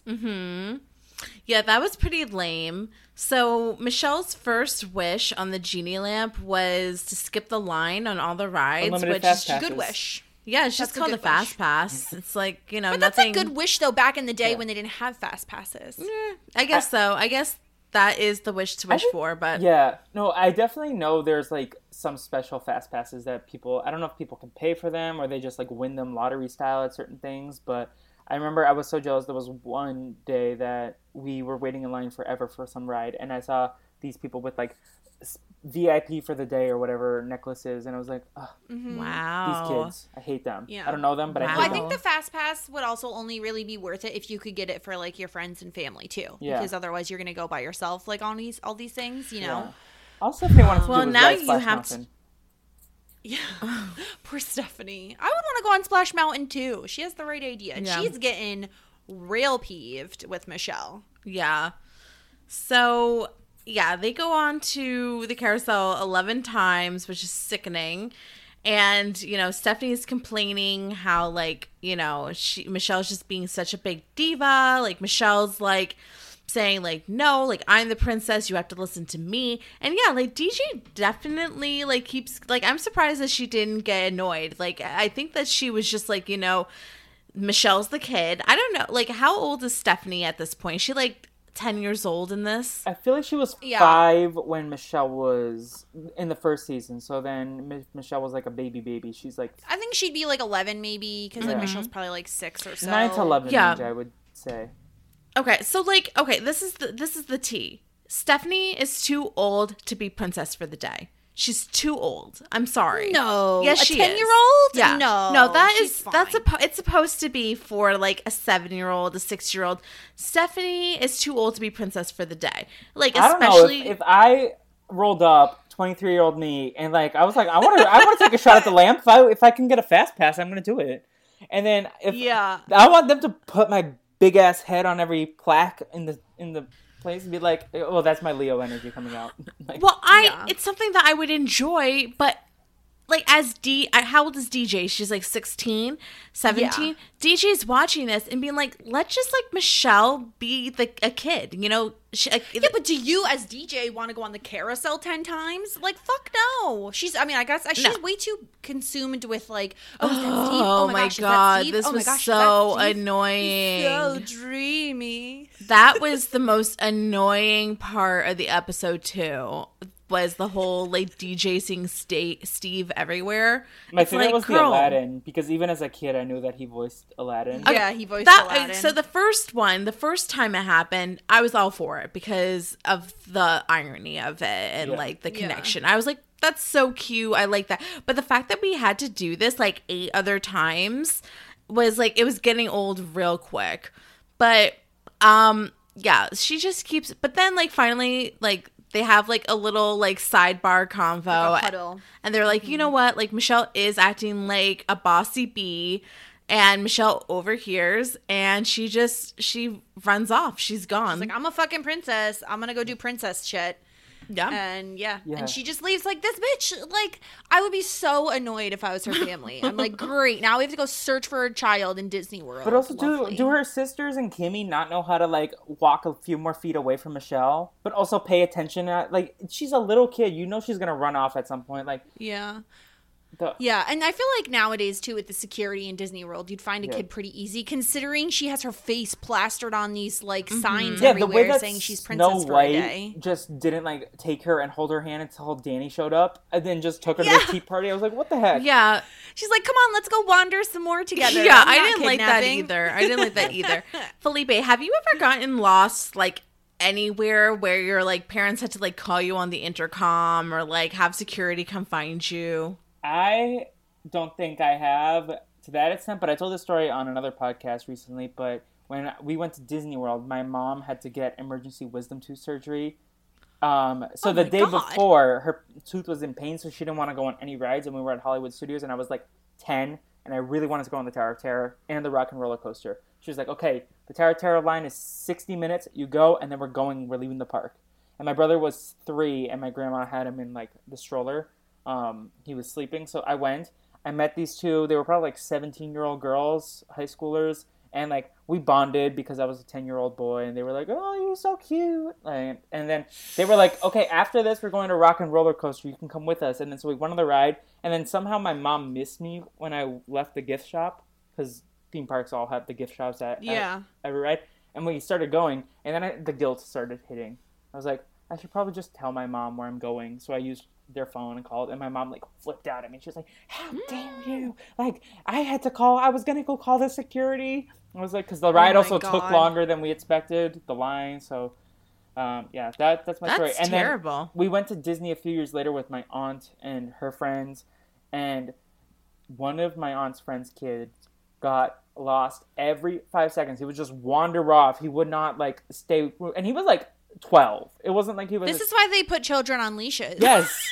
Yeah, that was pretty lame. So Michelle's first wish on the genie lamp was to skip the line on all the rides, Unlimited which fast is passes. Good wish. yeah, it's just That's a called the good fast wish. pass. It's like, you know, But nothing. that's a good wish though. Back in the day Yeah. when they didn't have fast passes. I guess so. I guess that is the wish to wish think- for, but Yeah, no, I definitely know there's like some special fast passes that people, I don't know if people can pay for them or they just like win them lottery style at certain things, but I remember I was so jealous. There was one day that we were waiting in line forever for some ride, and I saw these people with like s- V I P for the day or whatever necklaces, and I was like, oh, wow. these kids, I hate them. Yeah. I don't know them, but I Wow. hate Well, I them. think the fast pass would also only really be worth it if you could get it for like your friends and family too. Yeah. Because otherwise you're gonna go by yourself like on these all these things, you know. Yeah. Also, if they wanted to Well, do with now Red you Splash have to- Mountain. Yeah. Poor Stephanie. I would want to go on Splash Mountain too. She has the right idea. And Yeah. she's getting real peeved with Michelle. Yeah. So, yeah, they go on to the carousel eleven times, which is sickening. And, you know, Stephanie's complaining how, like, you know, she Michelle's just being such a big diva. Like, Michelle's, like, saying, like, no, like, I'm the princess. You have to listen to me. And, yeah, like, D J definitely, like, keeps, like, I'm surprised that she didn't get annoyed. Like, I think that she was just, like, you know, Michelle's the kid. I don't know. Like, how old is Stephanie at this point? Is she, like, ten years old in this? I feel like she was Yeah. five when Michelle was in the first season. So then Mi- Michelle was like a baby baby. She's like I think she'd be like eleven maybe because like Yeah. Michelle's probably like six or so. nine to eleven Yeah. range, I would say. Okay, so like, okay, this is the this is the T. Stephanie is too old to be princess for the day. She's too old. I'm sorry. No. Yes, a she ten-year-old? is. Yeah. No. No, that she's is that's fine. a it's supposed to be for like a seven-year-old, a six-year-old. Stephanie is too old to be princess for the day. Like I don't especially know if, if I rolled up twenty-three year old me and like I was like I want to I want to take a shot at the lamp. If I if I can get a fast pass, I'm gonna do it. And then if Yeah. I want them to put my big ass head on every plaque in the in the place and be like, oh, that's my Leo energy coming out. Like, Well, I Yeah. it's something that I would enjoy, but like as D, I- how old is D J? She's like sixteen, seventeen. Yeah. D J's watching this and being like, let's just like Michelle be the a kid, you know? She, like, Yeah, but do you, as D J, want to go on the carousel ten times? Like, fuck no. She's, I mean, I guess she's No. way too consumed with, like, oh, is that Steve? Oh, Oh, my, my gosh, is that God, Steve? this oh, my was gosh, is so that Steve? annoying. So dreamy. that was the most annoying part of the episode too. Was the whole like D J seeing sta- Steve everywhere. my It's favorite like, was the girl, Aladdin because even as a kid I knew that he voiced Aladdin. Yeah, he voiced that Aladdin. so the first one, the first time it happened, I was all for it because of the irony of it and Yeah. like the Yeah. connection. I was like, that's so cute. I like that. But the fact that we had to do this like eight other times was like it was getting old real quick. But um yeah, she just keeps but then like finally like they have like a little like sidebar convo Like a huddle. and they're like, you know what? Like Michelle is acting like a bossy bee and Michelle overhears and she just she runs off. She's gone. Like, I'm a fucking princess. I'm gonna go do princess shit. yeah. And yeah. Yeah. and she just leaves like this bitch. Like, I would be so annoyed if I was her family. I'm like, great. Now we have to go search for a child in Disney World. But also, do Lovely. do her sisters and Kimmy not know how to like walk a few more feet away from Michelle, but also pay attention? At like she's a little kid, you know she's gonna run off at some point. Like Yeah. the Yeah, and I feel like nowadays too with the security in Disney World, you'd find a Yeah. kid pretty easy, considering she has her face plastered on these like signs yeah, the way everywhere that saying she's Snow princess for a White day. just didn't like take her and hold her hand until Danny showed up, and then just took her to Yeah. the tea party. I was like, what the heck? Yeah. She's like, "Come on, let's go wander some more together." Yeah, I'm I not didn't like that kidnapping. either. I didn't like that either. Felipe, have you ever gotten lost like anywhere where your like parents had to like call you on the intercom or like have security come find you? I don't think I have to that extent, but I told this story on another podcast recently. But when we went to Disney World, my mom had to get emergency wisdom tooth surgery. Um, so Oh the my day God. before, her tooth was in pain, so she didn't want to go on any rides. And we were at Hollywood Studios, and I was like ten, and I really wanted to go on the Tower of Terror and the Rock and Roller Coaster. She was like, "Okay, the Tower of Terror line is sixty minutes. You go, and then we're going. We're leaving the park." And my brother was three, and my grandma had him in like the stroller. Um, he was sleeping, so I went. I met these two. They were probably like seventeen-year-old girls, high schoolers, and like we bonded because I was a ten-year-old boy, and they were like, "Oh, you're so cute!" Like, and then they were like, "Okay, after this, we're going to Rock and Roller Coaster. You can come with us." And then so we went on the ride, and then somehow my mom missed me when I left the gift shop because theme parks all have the gift shops at, Yeah. at every ride. And we started going, and then I, the guilt started hitting. I was like, I should probably just tell my mom where I'm going. So I used their phone and called, and my mom like flipped out at me. She was like, "How dare you! Like, I had to call. I was gonna go call the security." I was like, because the ride my also took God. longer than we expected, the line. So, um, yeah, that that's my story. That's And terrible. then we went to Disney a few years later with my aunt and her friends, and one of my aunt's friends' kids got lost every five seconds. He would just wander off. He would not like stay, and he was like twelve. It wasn't like he was. This is why they put children on leashes. Yes.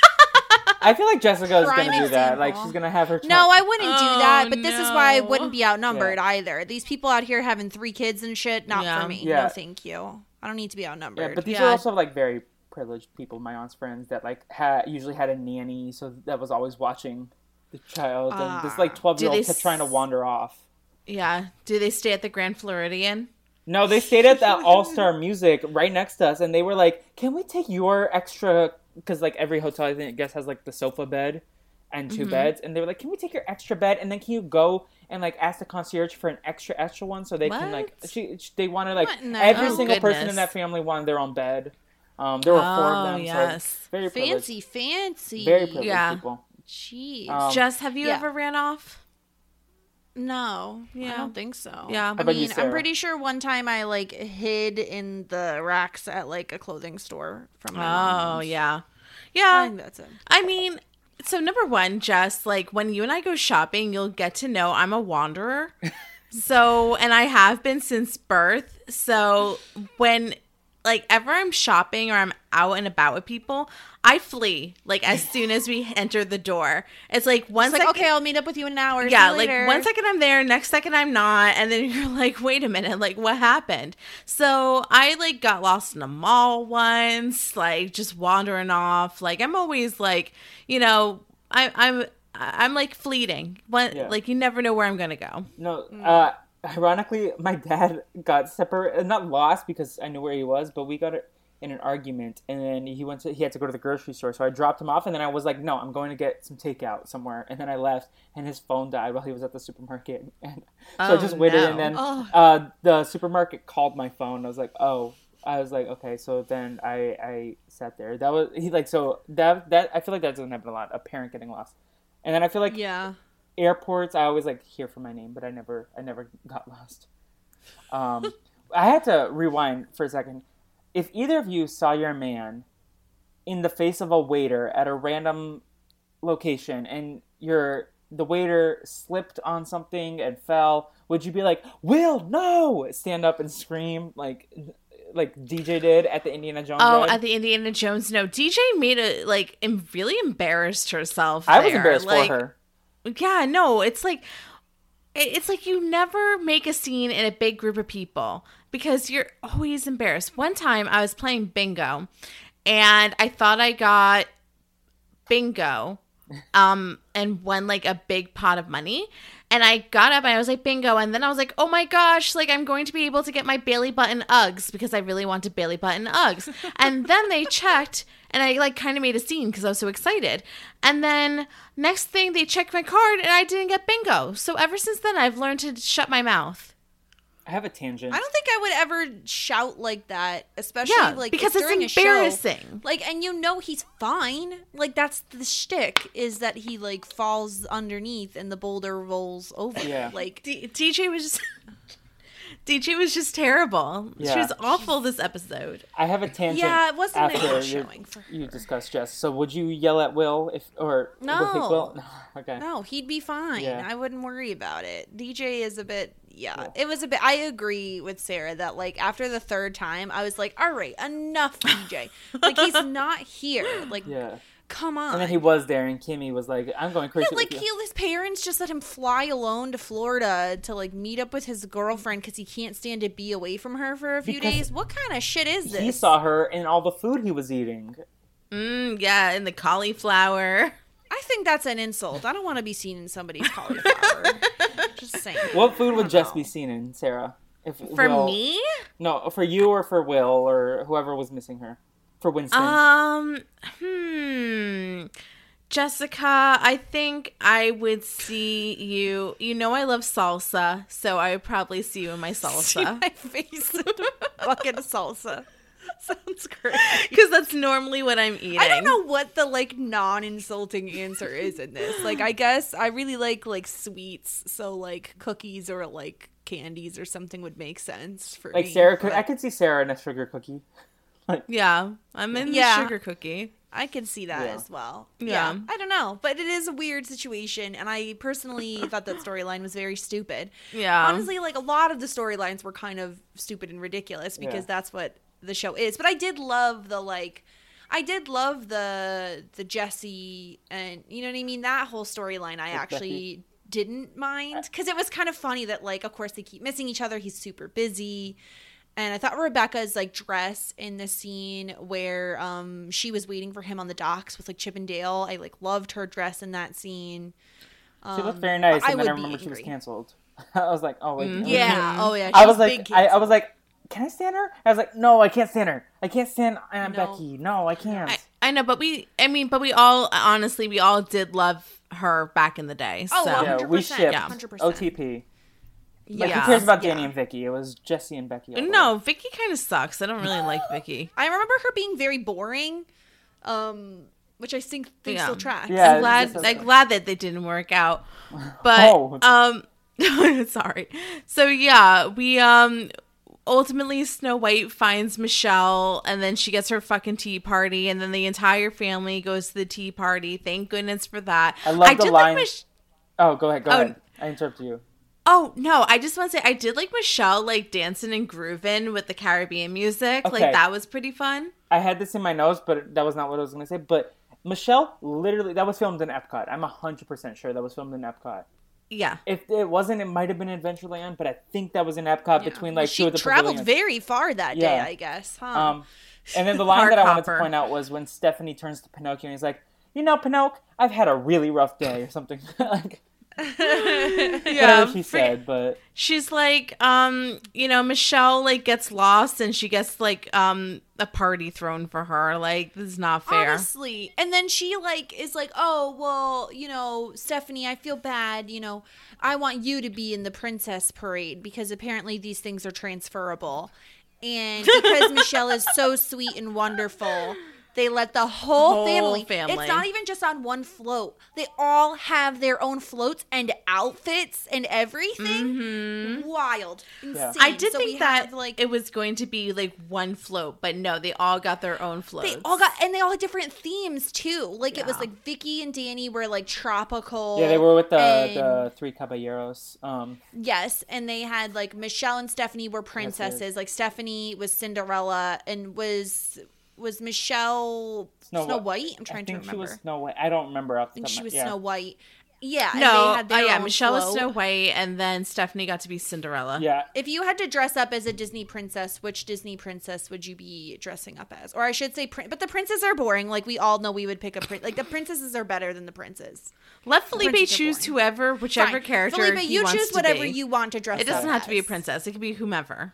I feel like Jessica is Prime gonna do that. example. Like she's gonna have her. Child. No, I wouldn't do Oh, that. But this is why I no. wouldn't be outnumbered Yeah. either. These people out here having three kids and shit, not Yeah. for me. Yeah. No, thank you. I don't need to be outnumbered. Yeah, but these Yeah. are also like very privileged people. My aunt's friends that like had usually had a nanny, so that was always watching the child, and this like twelve year Do old they kept trying to s- wander off. Yeah. Do they stay at the Grand Floridian? No, they stayed at the All Star Music right next to us, and they were like, "Can we take your extra?" Because like every hotel, I think, I guess, has like the sofa bed and two beds, and they were like, "Can we take your extra bed? And then can you go and like ask the concierge for an extra extra one so they can like What? she, she they wanted like What in the- every Oh, single person in goodness. that family wanted their own bed. Um, there were four Oh, of them, yes. so very privileged, fancy, fancy. very privileged Yeah. people. Jeez. Um, Jess, have you yeah. ever ran off? No, I Yeah. don't think so. Yeah. How I about you, mean, I'm Sarah? pretty sure one time I like hid in the racks at like a clothing store from my mom. Oh, yeah. Yeah. I think that's it. I mean, so number one, Jess, like when you and I go shopping, you'll get to know I'm a wanderer. So, and I have been since birth. So when like ever I'm shopping or I'm out and about with people, I flee like as soon as we enter the door. It's like one It's like, second- okay, I'll meet up with you in an hour. yeah, See you like later. one second I'm there, next second I'm not, and then you're like, wait a minute, like what happened? So I like got lost in a mall once, like just wandering off. Like I'm always like, you know, I, I'm I'm like fleeting. One, Yeah. like you never know where I'm gonna go. No, uh, ironically, my dad got separate, not lost because I knew where he was, but we got in an argument, and then he went to he had to go to the grocery store, so I dropped him off, and then I was like, no, I'm going to get some takeout somewhere, and then I left, and his phone died while he was at the supermarket, and so Oh, I just waited, no. and then Oh. uh, the supermarket called my phone. I was like, oh. I was like, okay, so then I I sat there. That was he like so that that I feel like that doesn't happen a lot. A parent getting lost, and then I feel like Yeah. airports, I always like hear for my name, but I never I never got lost. Um, I had to rewind for a second. If either of you saw your man in the face of a waiter at a random location and your the waiter slipped on something and fell, would you be like, Will, no! Stand up and scream like like D J did at the Indiana Jones Oh, ride? at the Indiana Jones, no. D J made a like em- really embarrassed herself. I was there. embarrassed like, for her. Yeah, no, it's like it- it's like you never make a scene in a big group of people because you're always embarrassed. One time I was playing bingo and I thought I got bingo um and won like a big pot of money. And I got up and I was like, bingo. And then I was like, oh my gosh, like I'm going to be able to get my Bailey Button Uggs because I really wanted Bailey Button Uggs. And then they checked and I like kind of made a scene because I was so excited. And then next thing they checked my card and I didn't get bingo. So ever since then, I've learned to shut my mouth. I have a tangent. I don't think I would ever shout like that, especially Yeah, like because during it's a show. embarrassing. Like, and you know he's fine. Like that's the shtick is that he like falls underneath and the boulder rolls over. Yeah. Like D- DJ was just D J was just terrible. She Yeah. was awful this episode. I have a tangent. Yeah, it wasn't a after good you- showing for her. You discussed Jess. So would you yell at Will if or No. would pick Will? No. Okay. no, he'd be fine. Yeah. I wouldn't worry about it. D J is a bit. Yeah, Yeah. it was a bit. I agree with Sarah that like after the third time, I was like, all right, enough, D J. Like he's not here. Like, Yeah. come on. And then he was there, and Kimmy was like, "I'm going crazy." Yeah, like with he, you. his parents just let him fly alone to Florida to like meet up with his girlfriend because he can't stand to be away from her for a few Because days. What kind of shit is this? He saw her in all the food he was eating. Mm, yeah, and the cauliflower. I think that's an insult. I don't want to be seen in somebody's cauliflower. Just saying. What food would I Jess don't be know. seen in, Sarah? If For Will- me? No, for you or for Will or whoever was missing her. For Winston. Um, hmm. Jessica, I think I would see you. You know, I love salsa, so I would probably see you in my See salsa. my face in a bucket of salsa. Sounds great. Because that's normally what I'm eating. I don't know what the like non-insulting answer is in this. Like, I guess I really like like sweets, so like cookies or like candies or something would make sense for like me. Sarah, could, but I could see Sarah in a sugar cookie. Yeah, I'm in Yeah. the sugar cookie. I can see that Yeah. as well. Yeah. Yeah. I don't know, but it is a weird situation, and I personally thought that storyline was very stupid. Yeah. Honestly, like a lot of the storylines were kind of stupid and ridiculous because Yeah. that's what the show is. But I did love the like I did love the the Jesse and you know what I mean, that whole storyline I With actually Becky. didn't mind because it was kind of funny that like of course they keep missing each other. He's super busy. And I thought Rebecca's like dress in the scene where um she was waiting for him on the docks with like Chip and Dale. I like loved her dress in that scene. She looked Um, very nice, but I and then I would be remember she was angry. canceled. I was like, oh wait. no. Yeah. Oh yeah. I she's was like, big I, I cancel. was like, can I stand her? I was like, no, I can't stand her. I can't stand Aunt No. Becky. No, I can't. I, I know, but we, I mean, but we all, honestly, we all did love her back in the day. Oh, so. well, yeah, one hundred we percent, shipped Yeah. one hundred percent. O T P. Like, Yeah. who cares about Yeah. Danny and Vicky? It was Jesse and Becky. all the way. No, Vicky kind of sucks. I don't really like Vicky. I remember her being very boring, um, which I think, think Yeah. still tracks. Yeah, I'm it glad, just- I'm glad that they didn't work out. But, Oh. um, sorry. So yeah, we, um, ultimately Snow White finds Michelle, and then she gets her fucking tea party, and then the entire family goes to the tea party. Thank goodness for that. I love I the did line. Like Mich- oh, go ahead. Go Oh. ahead. I interrupted you. oh no, I just want to say I did like Michelle like dancing and grooving with the Caribbean music. Okay. Like that was pretty fun. I had this in my notes, but that was not what I was going to say. But Michelle, literally, that was filmed in Epcot. I'm one hundred percent sure that was filmed in Epcot. Yeah. If it wasn't, it might have been Adventureland, but I think that was in Epcot between like two she of the traveled pavilions. very far that day, Yeah. I guess. Huh? Um, and then the line Park that I wanted hopper. to point out was when Stephanie turns to Pinocchio and he's like, "You know, Pinocchio, I've had a really rough day," or something. Like, whatever she said, but She's like, um, you know, Michelle like gets lost and she gets like um a party thrown for her. Like, this is not fair. Honestly. And then she like is like, "Oh, well, you know, Stephanie, I feel bad, you know, I want you to be in the princess parade because apparently these things are transferable." And because Michelle is so sweet and wonderful, they let the whole, Whole family, family. It's not even just on one float. They all have their own floats and outfits and everything. Wild. Insane. I did So think we that have, like it was going to be like one float, but no, they all got their own floats. They all got, and they all had different themes too. Like it was Yeah. like Vicky and Danny were like tropical. yeah, they were with the and- the three caballeros. Um, Yes, and they had like Michelle and Stephanie were princesses. Like Stephanie was Cinderella, and was was Michelle Snow, Snow White? White. I'm trying I think to she remember. was Snow White. I don't remember off I the think top she of my- was yeah. Snow White. Yeah, and no, they had oh their yeah, own Michelle was float. Snow White, and then Stephanie got to be Cinderella. Yeah, If you had to dress up as a Disney princess, which Disney princess would you be dressing up as? Or I should say, prin- but the princes are boring. Like we all know, we would pick a prince. Like the princesses are better than the princes. Let Felipe Princes are choose boring. whoever, whichever Fine. character Felipe, he you wants choose to whatever be. you want to dress. It doesn't up have to be a as. princess. It could be whomever.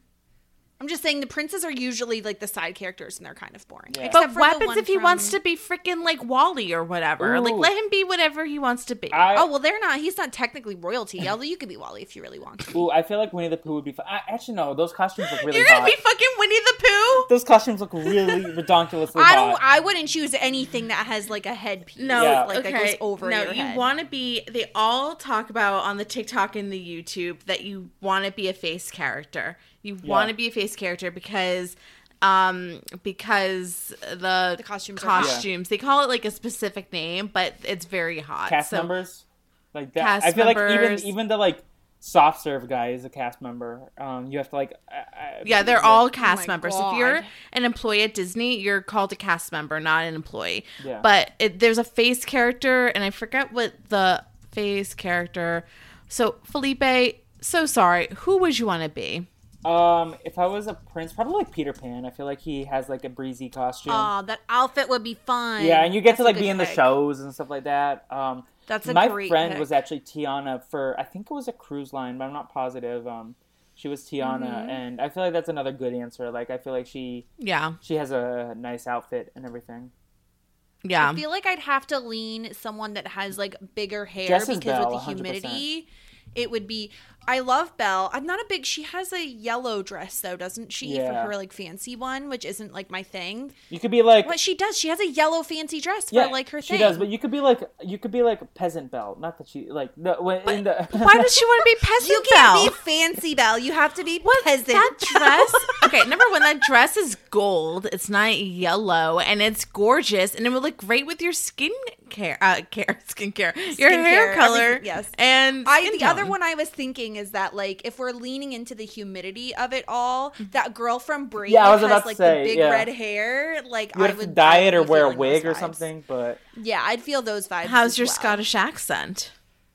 I'm just saying the princes are usually like the side characters, and they're kind of boring. Yeah. Except But for what the happens one if he from- wants to be freaking like Wally or whatever? Like, Ooh. let him be whatever he wants to be. I, Oh well, they're not. He's not technically royalty. Although you could be Wally if you really want to. ooh, I feel like Winnie the Pooh would be fun. I, actually, no, those costumes look really You're gonna hot. be fucking Winnie the Pooh? Those costumes look really redonkulously I hot. don't. I wouldn't choose anything that has like a headpiece. No, Yeah. like okay. that goes over no, your you head. want to be. They all talk about on the TikTok and the YouTube that you want to be a face character. You Yeah. want to be a face character because, um, because the The costumes are hot. costumes they call it like a specific name, but it's very hot. Cast So- members like that. Cast I feel like members. even even the like soft serve guy is a cast member. Um, you have to like. I, I, Yeah, they're all cast my members. God. If you're an employee at Disney, you're called a cast member, not an employee. Yeah. But it, there's a face character, and I forget what the face character. So Felipe, so sorry. Who would you want to be? Um, if I was a prince, probably like Peter Pan. I feel like he has like a breezy costume. Oh, that outfit would be fun. yeah, and you get That's to a like good be in the pick. shows and stuff like that. Um, That's a my great friend pick. was actually Tiana for I think it was a cruise line, but I'm not positive. Um, she was Tiana, Mm-hmm. and I feel like that's another good answer. Like I feel like she Yeah, she has a nice outfit and everything. yeah. I feel like I'd have to lean someone that has like bigger hair Jess is because Belle, with the one hundred percent. humidity, it would be. I love Belle. I'm not a big. She has a yellow dress though, doesn't she? For Yeah. her like fancy one, which isn't like my thing. You could be like What she does, she has a yellow fancy dress for yeah, like her she thing. does, but you could be like you could be like peasant Belle. Not that she like the when in the Why does she want to be peasant You can't Belle? be fancy Belle. You have to be What peasant. that dress? Okay, number one, that dress is gold. It's not yellow, and it's gorgeous, and it would look great with your skin care, uh, care, skin care, your Skin hair care, color, everything, yes. and I skin the other tone. one I was thinking is that like if we're leaning into the humidity of it all, that girl from Brave Yeah, I was has about to like say, the big yeah. red hair. Like you I have to would dye I it would or be wear a feeling wig those or vibes. something. But Yeah, I'd feel those vibes. How's as your well. Scottish accent?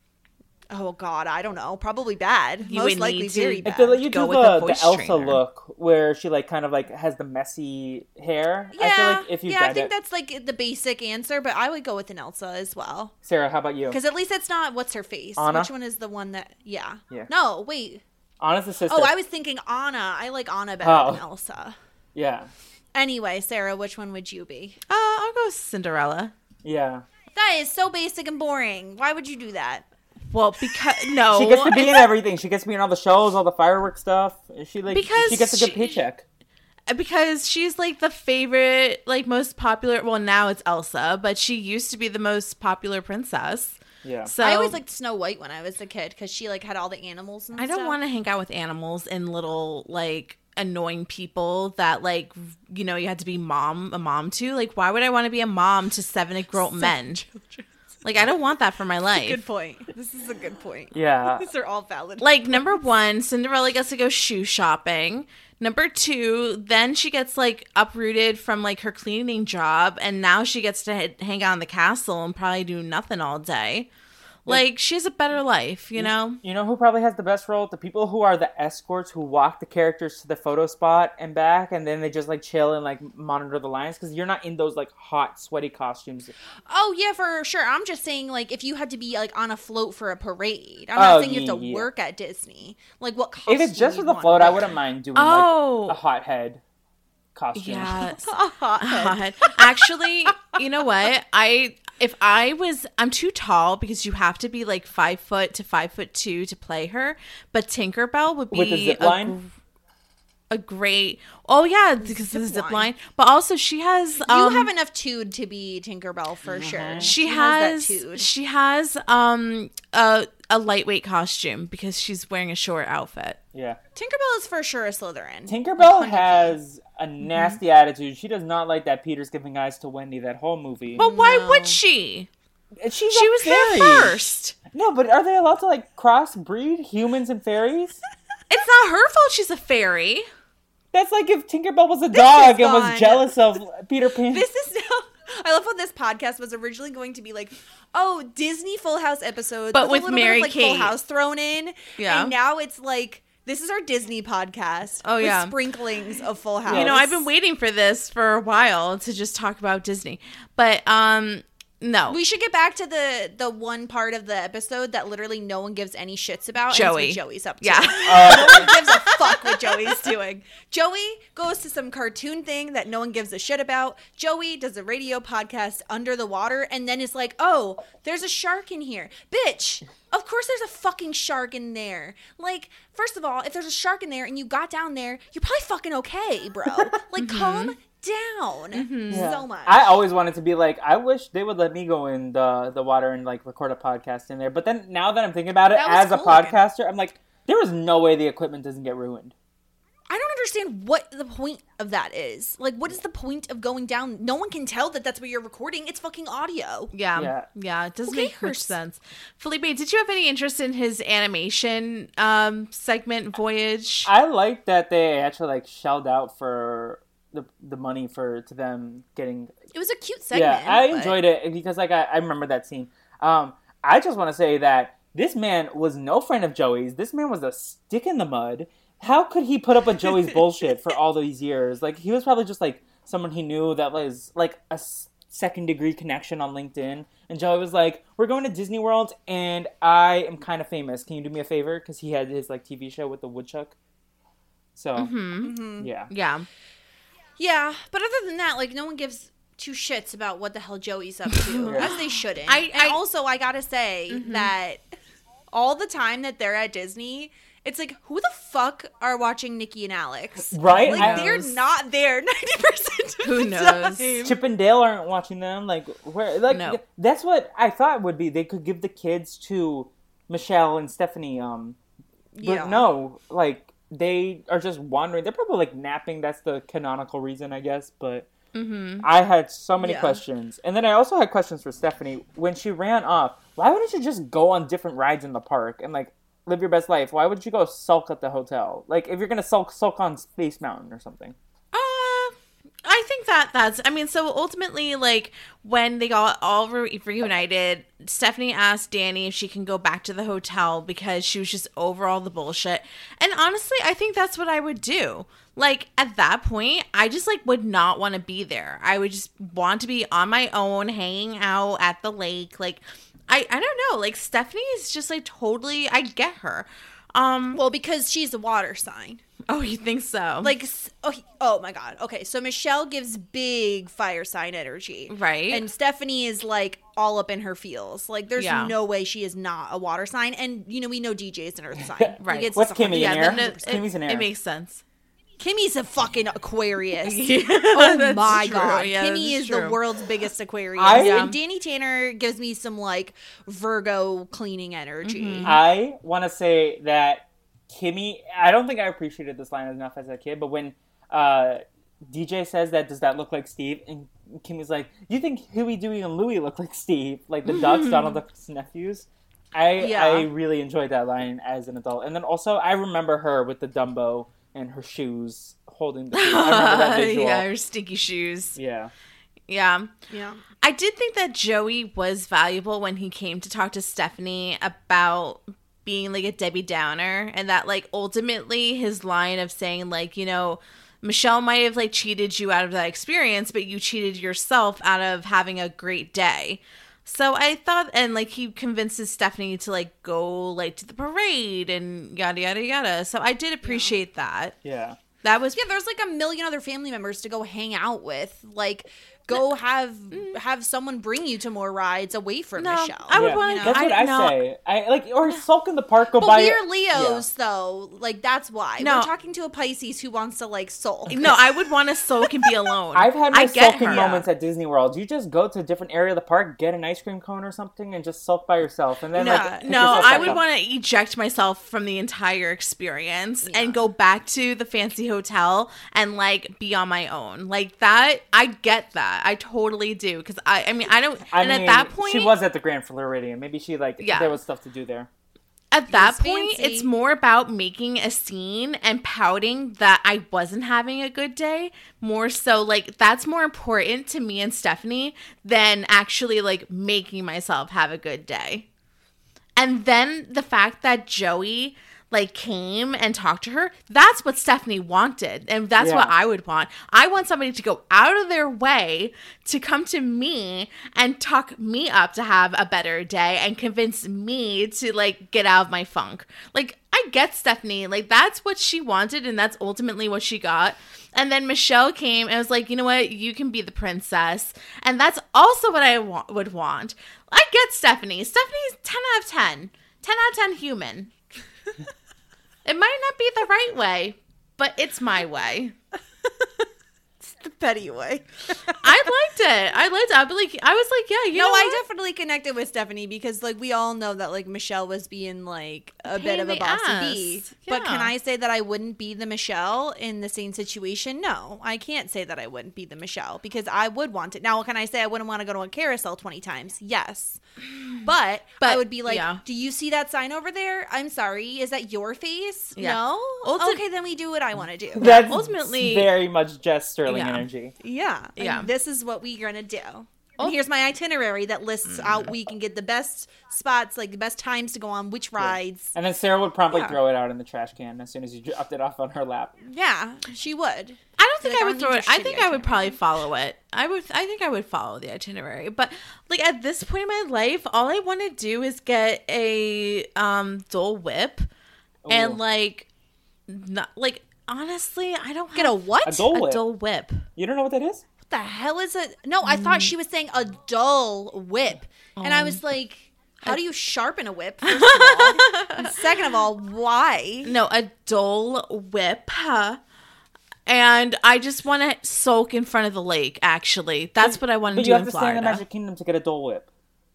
Oh God, I don't know. Probably bad. You Most would likely need to- very I bad. feel like you Go do with a the, the voice Elsa trainer. look where she like kind of like has the messy hair. yeah, I feel like if you yeah, dyed I think it. that's like the basic answer, but I would go with an Elsa as well. Sarah, how about you? Because at least it's not what's her face. Anna? Which one is the one that? Yeah. Yeah. No, wait. Anna's the sister. Oh, I was thinking Anna. I like Anna better Oh. than Elsa. Yeah, Anyway, Sarah, which one would you be? Uh, I'll go Cinderella. yeah. That is so basic and boring. Why would you do that? Well, because no, She gets to be in it's- everything. She gets to be in all the shows, all the fireworks stuff. She like Because she gets a good she- paycheck. because she's like the favorite, like most popular. Well, now it's Elsa, but she used to be the most popular princess. Yeah. So I always liked Snow White when I was a kid because she like had all the animals and I don't stuff. want to hang out with animals and little like annoying people that like you know you had to be mom a mom to. Like, why would I want to be a mom to seven grown men? Like, I don't want that for my life. Good point. This is a good point. Yeah. These are all valid. Like, number one, Cinderella gets to go shoe shopping. Number two, then she gets like uprooted from like her cleaning job, and now she gets to h- hang out in the castle and probably do nothing all day. Like, she has a better life, you know? You know who probably has the best role? The people who are the escorts who walk the characters to the photo spot and back, and then they just like chill and like monitor the lines, because you're not in those like hot, sweaty costumes. Oh yeah, for sure. I'm just saying, like, if you had to be like on a float for a parade, I'm not Oh, saying you have to yeah. work at Disney. Like, what costume? If it's just for you'd the want float, to I wear. wouldn't mind doing Oh. like a hot head costume. Yeah. Hothead. God. Actually, you know what? I if I was I'm too tall because you have to be like five foot to five foot two to play her. But Tinkerbell would be With the zip a line? gr- a great oh yeah because of the Zip zip line. line, but also she has You um, have enough tude to be Tinkerbell for sure. she that has tude. she has um a a lightweight costume because she's wearing a short outfit. Yeah. Tinkerbell is for sure a Slytherin. Tinkerbell one hundred percent. has a nasty attitude. She does not like that Peter's giving eyes to Wendy that whole movie. But why No. would she? She's She a was fairy. there first. No, but are they allowed to like crossbreed humans and fairies? It's not her fault she's a fairy. That's like if Tinkerbell was a dog is and was gone. jealous of Peter Pan. This is now. I love how this podcast was originally going to be like, oh, Disney Full House episodes, But a with little Mary bit of, like, Full Kate. House thrown in. Yeah. And now it's like, this is our Disney podcast. Oh, with yeah. sprinklings of Full House. You know, I've been waiting for this for a while to just talk about Disney. But um no. We should get back to the the one part of the episode that literally no one gives any shits about. Joey. And it's what Joey's up to. Yeah. No one gives a fuck what Joey's doing. Joey goes to some cartoon thing that no one gives a shit about. Joey does a radio podcast under the water and then is like, oh, there's a shark in here. Bitch, of course there's a fucking shark in there. Like, first of all, if there's a shark in there and you got down there, you're probably fucking okay, bro. Like, calm down Yeah. so much. I always wanted to be like, I wish they would let me go in the the water and like record a podcast in there. But then now that I'm thinking about it That was as a cool looking. podcaster, I'm like, there is no way the equipment doesn't get ruined. I don't understand what the point of that is. Like, what is the point of going down? No one can tell that that's what you're recording. It's fucking audio. Yeah. Yeah. Yeah, it doesn't Who make much cares? sense. Felipe, did you have any interest in his animation um segment Voyage? I like that they actually like shelled out for the the money for to them getting. It was a cute segment. Yeah, I but- enjoyed it because like I, I remember that scene. Um, I just want to say that this man was no friend of Joey's. This man was a stick in the mud. How could he put up with Joey's bullshit for all these years? Like, he was probably just like someone he knew that was like a s- second degree connection on LinkedIn. And Joey was like, we're going to Disney World and I am kind of famous. Can you do me a favor? Because he had his like T V show with the woodchuck. So, Mm-hmm. yeah. Yeah. Yeah, but other than that, like, no one gives two shits about what the hell Joey's up to, Yeah. as they shouldn't. I- and I- also, I gotta say that all the time that they're at Disney, it's like, who the fuck are watching Nikki and Alex? Right? Like, I- they're not there ninety percent of Who the knows? time. Chip and Dale aren't watching them. Like, where? Like, No. that's what I thought would be. They could give the kids to Michelle and Stephanie. Um, but Yeah. no, like they are just wandering. They're probably like napping. That's the canonical reason, I guess. But I had so many Yeah. questions, and then I also had questions for Stephanie when she ran off. Why wouldn't you just go on different rides in the park and like live your best life? Why would you go sulk at the hotel? Like, if you're gonna sulk, sulk on Space Mountain or something. Uh, I think that that's, I mean, so ultimately, like, when they got all re- reunited, Stephanie asked Danny if she can go back to the hotel because she was just over all the bullshit. And honestly, I think that's what I would do. Like, at that point, I just, like, would not want to be there. I would just want to be on my own, hanging out at the lake. Like, I, I don't know. Like, Stephanie is just, like, totally, I get her. Um, Well, because she's a water sign. oh, you think so? Like, s- oh, he- oh my God. Okay, so Michelle gives big fire sign energy. Right. And Stephanie is like all up in her feels. Like, there's Yeah. no way she is not a water sign. And, you know, we know D J is an earth sign. Right. Like, it's What's just one Kimmy, hundred an air? then percent. it, Kimmy's an air. it makes sense. Kimmy's a fucking Aquarius. Yeah, Oh that's my true. god. Yeah, Kimmy that's is true. the world's biggest Aquarius. I- And Danny Tanner gives me some like Virgo cleaning energy. Mm-hmm. I want to say that Kimmy, I don't think I appreciated this line enough as a kid, but when uh, D J says that, does that look like Steve? And Kimmy's like, you think Huey, Dewey, and Louie look like Steve? Like the Ducks, Donald Duck's nephews? I Yeah. I really enjoyed that line as an adult. And then also, I remember her with the Dumbo and her shoes holding the shoes. I remember that visual. yeah, her stinky shoes. Yeah. Yeah. Yeah. I did think that Joey was valuable when he came to talk to Stephanie about being like a Debbie Downer, and that like ultimately his line of saying like, you know, Michelle might have like cheated you out of that experience, but you cheated yourself out of having a great day. So I thought, and like he convinces Stephanie to like go like to the parade and yada yada yada. So I did appreciate that. Yeah. That was Yeah, there's like a million other family members to go hang out with. Like, go have have someone bring you to more rides away from No, Michelle. I would Yeah. want to. That's what I, no, say. I like or sulk in the park. Go But buy. we're Leos, though. Like, that's why. No. We're talking to a Pisces who wants to, like, sulk. No, I would want to sulk and be alone. I've had my I get sulking her. moments at Disney World. You just go to a different area of the park, get an ice cream cone or something, and just sulk by yourself. And then No, like pick no, yourself I back would up. want to eject myself from the entire experience and go back to the fancy hotel and like be on my own. Like that, I get that. I totally do. Because I, I mean, I don't. I and mean, at that point, she was at the Grand Floridian. Maybe she like Yeah. there was stuff to do there. at that It's point, fancy. it's more about making a scene and pouting that I wasn't having a good day. More so, like that's more important to me and Stephanie than actually like making myself have a good day. And then the fact that Joey like came and talked to her, that's what Stephanie wanted. And that's Yeah. what I would want. I want somebody to go out of their way to come to me and talk me up to have a better day and convince me to like get out of my funk. Like I get Stephanie, like that's what she wanted and that's ultimately what she got. And then Michelle came and was like, you know what, you can be the princess. And that's also what I wa- would want. I get Stephanie. Stephanie's ten out of ten. ten out of ten human. It might not be the right way, but it's my way. The petty way. I liked it. I liked it. I, like, I was like, yeah, you no, know I what? definitely connected with Stephanie because, like, we all know that, like, Michelle was being, like, a Pain bit in of a the bossy ass. bee. But can Yeah. I say that I wouldn't be the Michelle in the same situation? No, I can't say that I wouldn't be the Michelle because I would want it. Now, can I say I wouldn't want to go to a carousel twenty times? Yes. But, But, I would be like, yeah. do you see that sign over there? I'm sorry. Is that your face? Yeah. No? Ulti- okay, then we do what I want to do. That's ultimately- very much Jess Sterling Yeah. energy. Yeah. And Yeah. this is what we're going to do. Oh. And here's my itinerary that lists Mm. out we can get the best spots, like the best times to go on which rides. And then Sarah would promptly Yeah. throw it out in the trash can as soon as you dropped it off on her lap. Yeah, she would. I don't think Like, I our would throw needs it. are I shitty think I would probably itinerary. follow it. I would. I think I would follow the itinerary. But like at this point in my life, all I want to do is get a um Dole Whip, and Ooh. like, not like honestly, I don't Get a have what? A Dole a Whip. Dole Whip. You don't know what that is? What the hell is it? No, I thought she was saying a dull whip. And I was like, how do you sharpen a whip, first of all? And second of all, why? No, a Dole Whip. huh? And I just want to soak in front of the lake. Actually, that's what I want to But do you have in to stay in the Florida. Magic Kingdom to get a Dole Whip.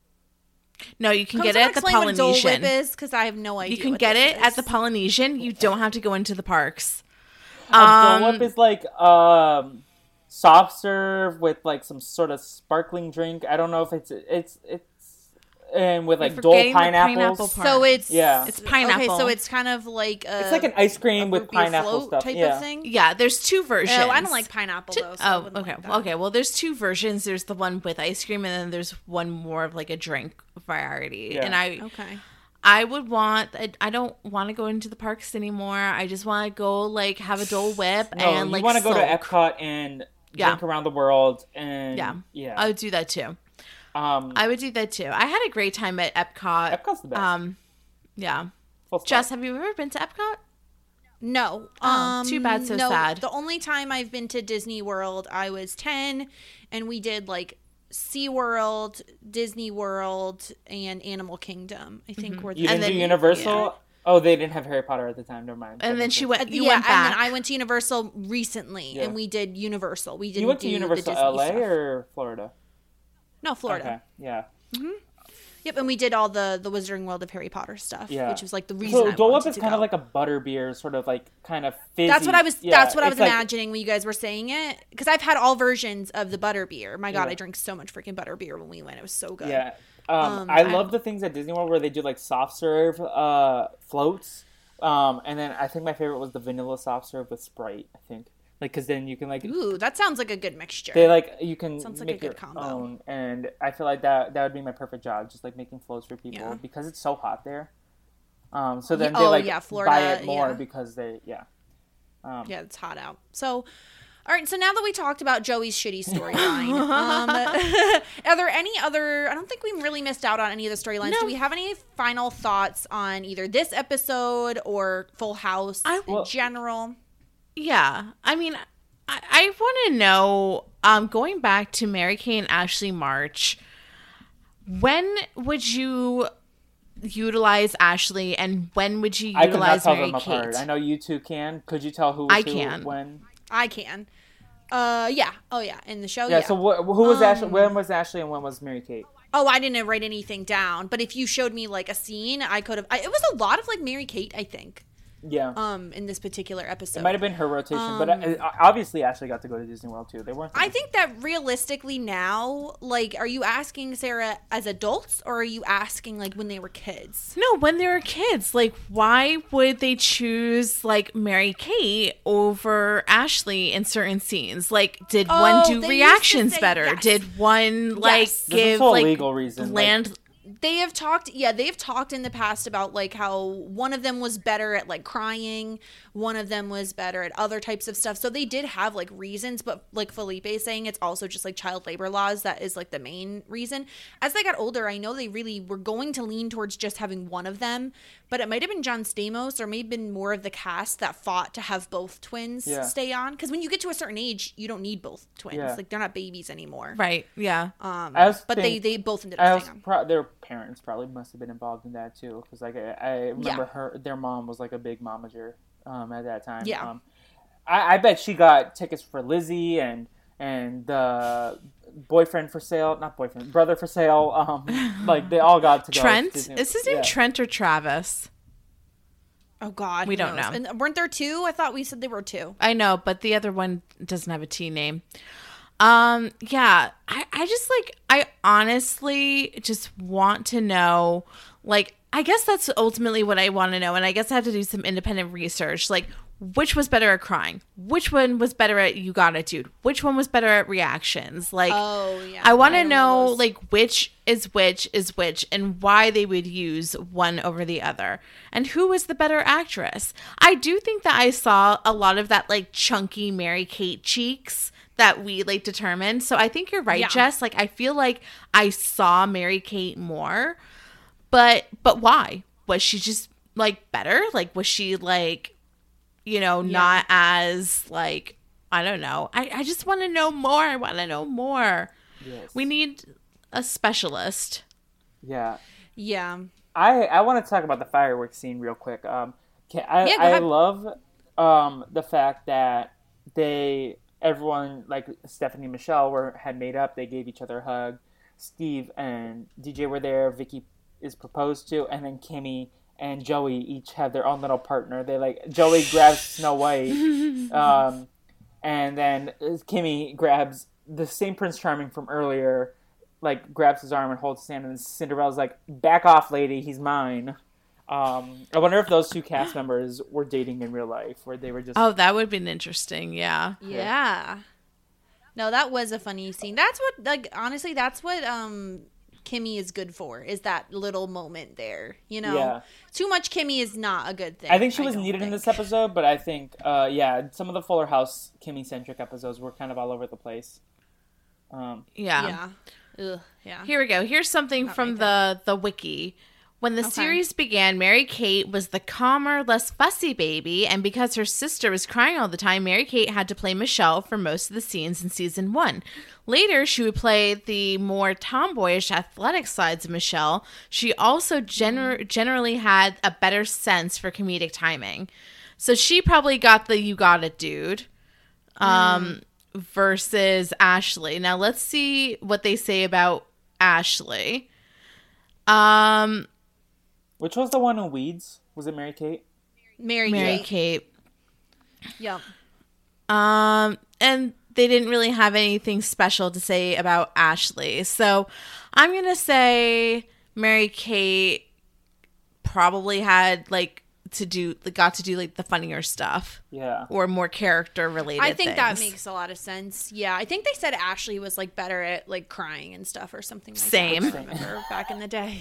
No, you can Can get it someone at the explain what Dole Whip Polynesian. is? Because I have no idea. You can what get this it at is. the Polynesian. You don't have to go into the parks. A Um, Dole Whip is like um, soft serve with like some sort of sparkling drink. I don't know if it's it's it's and with like You're Dole forgetting the pineapples. pineapple part. So it's Yeah. It's pineapple. Okay, so it's kind of like a, It's like an ice cream a with root beer pineapple float stuff. type Yeah. of thing. Yeah, there's two versions. Oh, I don't like pineapple Two- though. So I oh, wouldn't okay. like that. Okay, well, there's two versions. There's the one with ice cream, and then there's one more of like a drink variety. Yeah. And I, Okay. I would want. I, I don't want to go into the parks anymore. I just want to go like have a Dole Whip No, and you like want to go to soak. Epcot and Yeah. drink around the world and Yeah, yeah. I would do that too. um, I would do that too. I had a great time at Epcot. Epcot's the best. Um, yeah. Full stop. Jess, have you ever been to Epcot? No. Oh, um, too bad, so no, sad. The only time I've been to Disney World, I was ten, and we did like SeaWorld, Disney World, and Animal Kingdom. I think were the you and didn't do then- Universal. Oh, they didn't have Harry Potter at the time. Never mind. And then she went. You yeah, went back. and then I went to Universal recently, Yeah. and we did Universal. We didn't. You went to do Universal the Disney L A stuff. or Florida? No, Florida. Okay, yeah. Yep, and we did all the the Wizarding World of Harry Potter stuff, Yeah. which was like the reason. So I Dole Whip wanted is to kind go. of like a butterbeer, sort of like kind of fizzy. That's what I was. Yeah, that's what I was it's like- imagining when you guys were saying it, because I've had all versions of the butterbeer. My God, Yeah. I drank so much freaking butterbeer when we went. It was so good. Yeah. Um, Um, I I- love the things at Disney World where they do like soft serve uh, floats. Um, and then I think my favorite was the vanilla soft serve with Sprite, I think. Like, because then you can like, Ooh, that sounds like a good mixture. they like, you can Sounds like a make good your combo. own. And I feel like that that would be my perfect job, just like making floats for people Yeah. because it's so hot there. Um, so then Yeah, they oh, like yeah, buy Florida, it more yeah. because they, yeah. Um, Yeah, it's hot out. So, all right. So now that we talked about Joey's shitty storyline, um, are there any other? I don't think we really missed out on any of the storylines. No. Do we have any final thoughts on either this episode or Full House I- in Well- general? Yeah, I mean, I, I want to know. Um, going back to Mary Kay and Ashley March, when would you utilize Ashley, and when would you I could not utilize tell Mary them Kate? apart. I know you two can. Could you tell who was I who can. when? I can. Uh, yeah. Oh, yeah. In the show, Yeah. yeah. So wh- who was Ashley? Um, When was Ashley and when was Mary Kate? Oh, I didn't write anything down. But if you showed me like a scene, I could have. I, it was a lot of like Mary Kate, I think. Yeah. Um, in this particular episode. It might have been her rotation, but Um, uh, obviously Ashley got to go to Disney World too. They weren't. I think that realistically now, like, are you asking Sarah as adults or are you asking like when they were kids? No, when they were kids, like, why would they choose like Mary Kate over Ashley in certain scenes? Like, did Oh, one do they used to reactions say better? yes. Did one like Yes. This is give all like legal reason, like- land? They have talked, yeah, they've talked in the past about like how one of them was better at like crying, one of them was better at other types of stuff. So they did have like reasons, but like Felipe is saying, it's also just like child labor laws that is like the main reason. As they got older, I know they really were going to lean towards just having one of them, but it might have been John Stamos or maybe been more of the cast that fought to have both twins Yeah. stay on. Because when you get to a certain age, you don't need both twins. Yeah. Like they're not babies anymore. Right? Yeah. Um, I also but think- they they both ended I up also staying on. pro- their parents probably must have been involved in that too, because like I, I remember Yeah. her, their mom was like a big momager um, at that time. Yeah. Um, I, I bet she got tickets for Lizzie and and the boyfriend for sale, not boyfriend, brother for sale. Um, like they all got to go. Trent? to Disney- Is his name yeah. Trent or Travis? Oh God, We who don't knows? know. And weren't there two? I thought we said there were two. I know, but the other one doesn't have a T name. Um, yeah, I, I just like, I honestly just want to know, like, I guess that's ultimately what I want to know. And I guess I have to do some independent research. Like, which was better at crying? Which one was better at you got it, dude? Which one was better at reactions? Like, Oh, yeah. I want I to don't know, know those. like, which is which is which and why they would use one over the other and who is the better actress. I do think that I saw a lot of that, like, chunky Mary Kate cheeks that we, like, determined. So I think you're right, Yeah. Jess. Like, I feel like I saw Mary Kate more, but but why? Was she just, like, better? Like, was she, like, you know, not as, like, I don't know. I, I just want to know more. I want to know more. Yes. We need a specialist. Yeah. Yeah. I, I want to talk about the fireworks scene real quick. Um, can, I, Yeah, go I ahead. love um, the fact that they, everyone, like Stephanie and Michelle, were had made up. They gave each other a hug. Steve and D J were there. Vicky is proposed to. And then Kimmy and Joey each have their own little partner. They like, Joey grabs Snow White. Um, and then Kimmy grabs the same Prince Charming from earlier, like grabs his arm and holds his hand, and Cinderella's like, "Back off, lady, he's mine." Um, I wonder if those two cast members were dating in real life, where they were just. Oh, that would have been interesting. Yeah. Yeah. No, that was a funny scene. That's what, like, honestly, that's what um Kimmy is good for, is that little moment there, you know? Yeah. Too much Kimmy is not a good thing. I think she was don't needed in think. this episode, but I think, uh, yeah, some of the Fuller House Kimmy-centric episodes were kind of all over the place. Um, Yeah. Yeah. Ugh, yeah. Here we go. Here's something from right the the wiki. When the Okay. series began, Mary-Kate was the calmer, less fussy baby, and because her sister was crying all the time, Mary-Kate had to play Michelle for most of the scenes in season one. Later, she would play the more tomboyish, athletic sides of Michelle. She also gener- generally had a better sense for comedic timing. So she probably got the you got it, dude, um, mm. versus Ashley. Now, let's see what they say about Ashley. Um... Which was the one in Weeds? Was it Mary-Kate? Mary, Mary Kate. Kate. Yep. Um, and they didn't really have anything special to say about Ashley. So I'm going to say Mary Kate probably had like to do, got to do like the funnier stuff. Yeah. Or more character related I think things. that makes a lot of sense. Yeah, I think they said Ashley was like better at like crying and stuff or something like Same. that. I remember back in the day.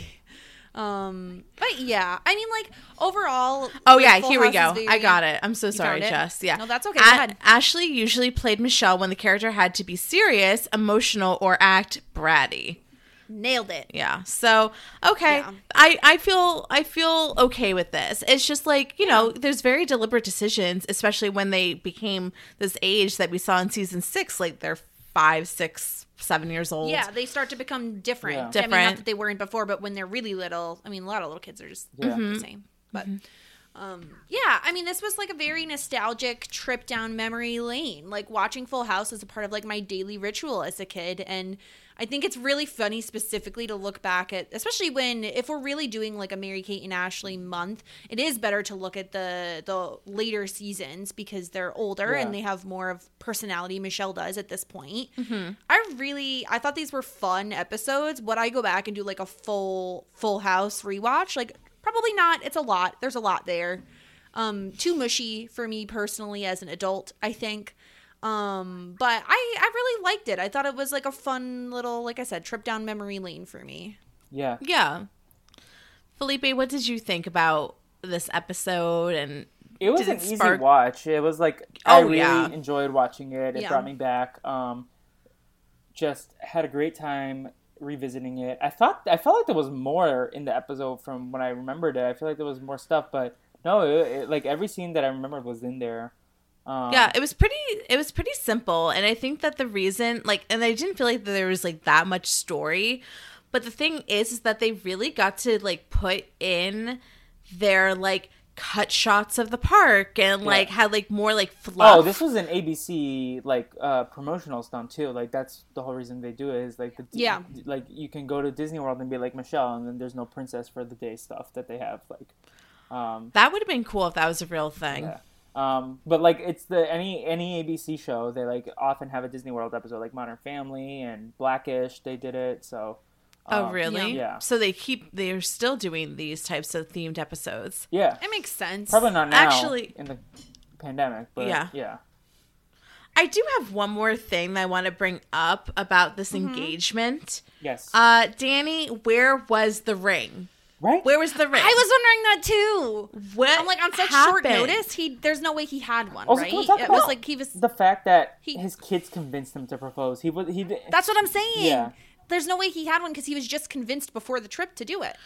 Um, but yeah, I mean, like overall. Oh like, yeah, Full here we House go. is I very- got it. I'm so sorry, found it? Jess. Yeah. No, that's okay. A- Go ahead. Ashley usually played Michelle when the character had to be serious, emotional, or act bratty. Nailed it. Yeah. So okay, Yeah. I I feel I feel okay with this. It's just like you know, there's very deliberate decisions, especially when they became this age that we saw in season six. Like they're five, six, seven years old. Yeah, they start to become different. Yeah. I mean, Different. not that they weren't before, but when they're really little, I mean, a lot of little kids are just Yeah. the same. But um, yeah, I mean, this was like a very nostalgic trip down memory lane. Like watching Full House was a part of like my daily ritual as a kid, and I think it's really funny specifically to look back at, especially when if we're really doing like a Mary-Kate and Ashley month, it is better to look at the the later seasons because they're older Yeah. and they have more of personality. Michelle does at this point. I really, I thought these were fun episodes. Would I go back and do like a full Full House rewatch? Like probably not. It's a lot. There's a lot there. Um, too mushy for me personally as an adult, I think. Um, but I, I really liked it. I thought it was like a fun little, like I said, trip down memory lane for me. Yeah. Yeah. Felipe, what did you think about this episode? And It was did an it easy spark- watch. It was like I Oh, really yeah. enjoyed watching it. It Yeah. brought me back. Um, just had a great time revisiting it. I thought I felt like there was more in the episode from when I remembered it. I feel like there was more stuff, but no, it, it, like every scene that I remembered was in there. Um, Yeah, it was pretty it was pretty simple, and I think that the reason like and I didn't feel like there was like that much story, but the thing is is that they really got to like put in their like cut shots of the park and like had like more like fluff. Oh, this was an A B C like uh, promotional stunt too. Like that's the whole reason they do it is like the, Yeah. like you can go to Disney World and be like Michelle, and then there's no princess for the day stuff that they have. Like, um, That would have been cool if that was a real thing. yeah. Um, but like it's the any any A B C show they like often have a Disney World episode like Modern Family and Blackish. They did it so. Oh, um, really? Yeah. So they keep they're still doing these types of themed episodes. Yeah. It makes sense. Probably not now. Actually- in the pandemic, but Yeah. yeah. I do have one more thing that I want to bring up about this engagement. Yes. Uh, Danny, where was the ring? right. Where was the ring? I was wondering that too. What I'm like on such short happened? notice. He there's no way he had one, Also, right? can we talk It was about like he was. the fact that he- his kids convinced him to propose. He was he. did- That's what I'm saying. Yeah. There's no way he had one because he was just convinced before the trip to do it.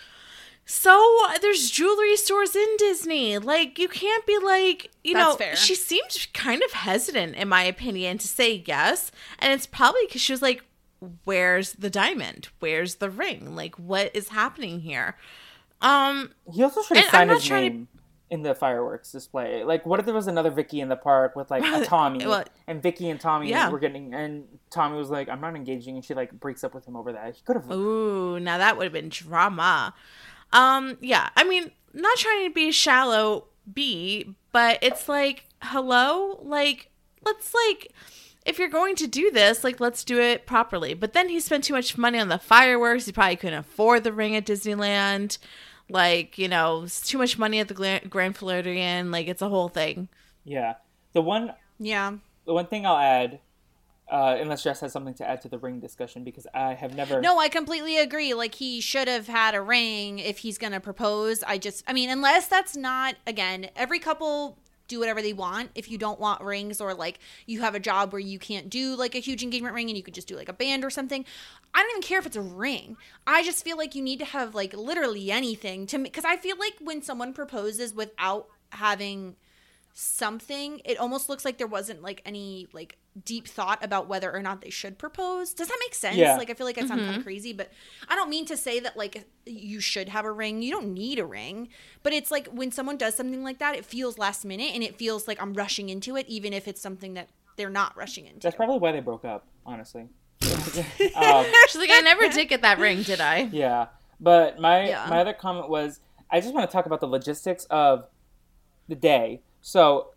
So there's jewelry stores in Disney. Like you can't be like, you That's know, fair. she seemed kind of hesitant in my opinion to say yes, and it's probably because she was like, "Where's the diamond? Where's the ring? Like what is happening here?" Um, He also should have And I'm signed not his trying to- name in the fireworks display. Like, what if there was another Vicky in the park with like a Tommy, Well, and Vicky and Tommy yeah. were getting, and Tommy was like, "I'm not engaging," and she like breaks up with him over that. He could have. Ooh, now that would have been drama. Um, yeah, I mean, not trying to be shallow B, but it's like, hello? Like, let's like, if you're going to do this, like, let's do it properly. But then he spent too much money on the fireworks. He probably couldn't afford the ring at Disneyland. Like, you know, it's too much money at the Gla- Grand Floridian. Like, it's a whole thing. Yeah. The one, Yeah. the one thing I'll add, uh, unless Jess has something to add to the ring discussion, because I have never. No, I completely agree. Like he should have had a ring if he's going to propose. I just, I mean, unless that's not, again, every couple do whatever they want. If you don't want rings, or like you have a job where you can't do like a huge engagement ring and you could just do like a band or something, I don't even care if it's a ring. I just feel like you need to have like literally anything to me, because I feel like when someone proposes without having something, it almost looks like there wasn't like any like deep thought about whether or not they should propose. Does that make sense? Yeah. Like I feel like I sound kind of crazy, but I don't mean to say that like you should have a ring. You don't need a ring, but it's like when someone does something like that, it feels last minute and it feels like I'm rushing into it, even if it's something that they're not rushing into. That's probably why they broke up, honestly. um, She's like, I never did get that ring, did I? yeah, but my Yeah. my other comment was, I just want to talk about the logistics of the day. So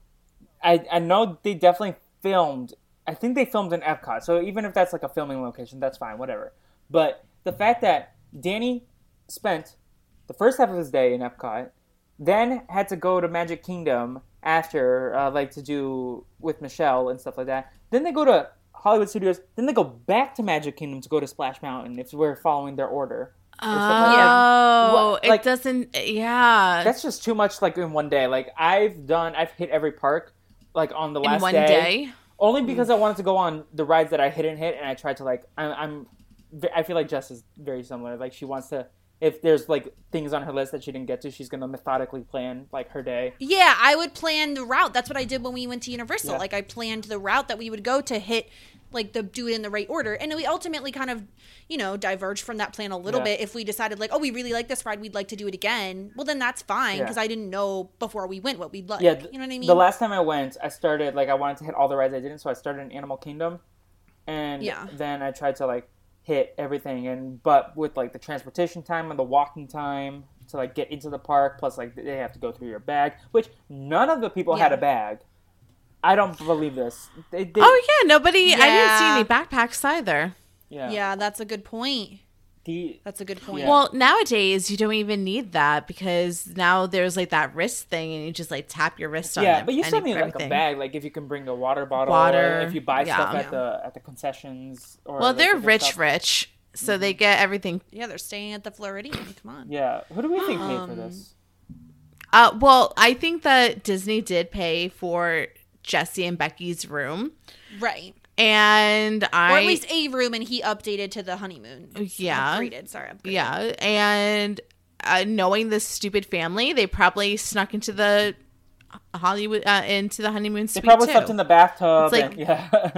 I I know they definitely filmed. I think they filmed in Epcot. So even if that's like a filming location, that's fine, whatever. But the fact that Danny spent the first half of his day in Epcot, then had to go to Magic Kingdom after, uh, like to do with Michelle and stuff like that. Then they go to Hollywood Studios. Then they go back to Magic Kingdom to go to Splash Mountain if we're following their order. or stuff like that. Oh, What- like- it doesn't. Yeah, That's just too much, like, in one day. Like, I've done, I've hit every park, like, on the in last one day. day. Only because I wanted to go on the rides that I hit and hit, and I tried to, like, I'm, I'm I feel like Jess is very similar. Like, she wants to, if there's, like, things on her list that she didn't get to, she's going to methodically plan, like, her day. Yeah, I would plan the route. That's what I did when we went to Universal. Yeah. Like I planned the route that we would go to hit, like the do it in the right order. And we ultimately kind of, you know, diverged from that plan a little Yeah. bit. If we decided like, oh, we really like this ride, we'd like to do it again. Well, then that's fine Yeah. because I didn't know before we went what we'd like. Yeah, th- you know what I mean? The last time I went, I started, like, I wanted to hit all the rides I didn't, so I started in Animal Kingdom. And Yeah. then I tried to, like, hit everything. And but with, like, the transportation time and the walking time to, like, get into the park, plus, like, they have to go through your bag, which none of the people had Yeah. a bag. I don't believe this. They, they, Oh yeah, nobody. I didn't see Yeah. any backpacks either. yeah. yeah, that's a good point. The, That's a good point. Yeah. Well, nowadays you don't even need that because now there's like that wrist thing, and you just like tap your wrist on yeah, it. but you and still need, like, everything. a bag. Like, if you can bring a water bottle. Water, Or if you buy yeah. stuff at Yeah. the at the concessions. Or, Well, like, they're different rich, stuff. rich, so Mm-hmm. they get everything. Yeah, they're staying at the Floridian. Come on. Yeah. Who do we think paid Um, for this? Uh, well, I think that Disney did pay for Jesse and Becky's room, Right. and I Or at least a room, and he updated to the honeymoon. Yeah. Upgraded. Sorry. Upgraded. yeah, and uh, knowing this stupid family, they probably snuck into the Hollywood uh, into the honeymoon They suite probably too. slept in the bathtub. It's and, like- yeah.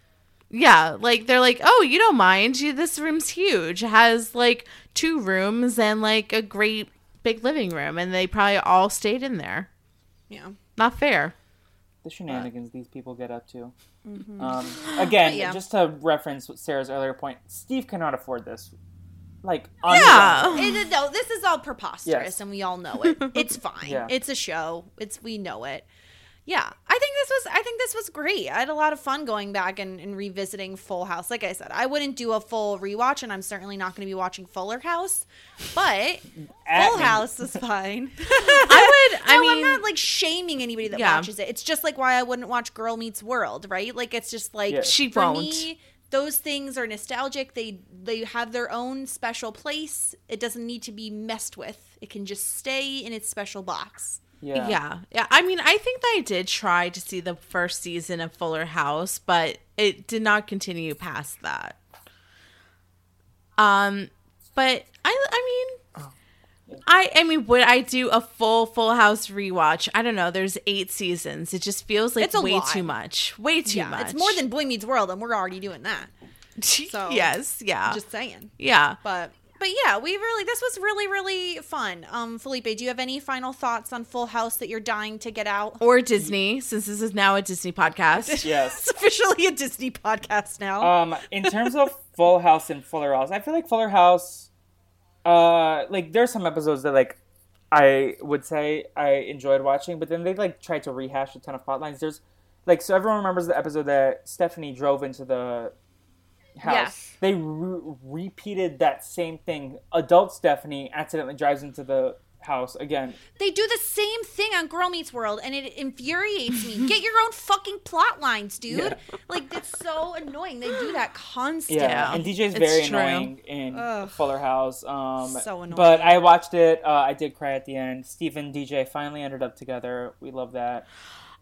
Yeah, like they're like, oh, you don't mind? You, this room's huge. It has like two rooms and like a great big living room, and they probably all stayed in there. Yeah. Not fair. The shenanigans these people get up to. Mm-hmm. Um, again, But yeah. just to reference Sarah's earlier point, Steve cannot afford this. Like, on Yeah. his own. It, no, this is all preposterous, Yes. and we all know it. It's fine. Yeah. It's a show. It's we know it. Yeah, I think this was. I think this was great. I had a lot of fun going back and, and revisiting Full House. Like I said, I wouldn't do a full rewatch, and I'm certainly not going to be watching Fuller House. But At Full me. House is fine. I would. I no, mean, I'm not like shaming anybody that Yeah. watches it. It's just like why I wouldn't watch Girl Meets World, right? Like it's just like Yeah. She for won't. me, those things are nostalgic. They they have their own special place. It doesn't need to be messed with. It can just stay in its special box. Yeah. yeah, yeah. I mean, I think that I did try to see the first season of Fuller House, but it did not continue past that. Um, but I, I mean, I, I mean, would I do a full Full House rewatch? I don't know. There's eight seasons. It just feels like It's a way lot. too much. Way too yeah, much. it's more than Boy Meets World, and we're already doing that. So yes, yeah, just saying. yeah. But but yeah, we really this was really really fun. Um, Felipe, do you have any final thoughts on Full House that you're dying to get out? Or Disney, since this is now a Disney podcast. Yes. It's officially a Disney podcast now. Um, in terms of Full House and Fuller House, I feel like Fuller House, uh, like there's some episodes that like I would say I enjoyed watching, but then they like tried to rehash a ton of plot lines. There's like so everyone remembers the episode that Stephanie drove into the house. Yes. They re- repeated that same thing. Adult Stephanie accidentally drives into the house again. They do the same thing on Girl Meets World, and it infuriates me. Get your own fucking plot lines, dude. Yeah. Like, that's so annoying. They do that constantly. Yeah, and D J's it's very true. annoying in Ugh. Fuller House. Um, So annoying. But I watched it. Uh, I did cry at the end. Steve and D J finally ended up together. We love that.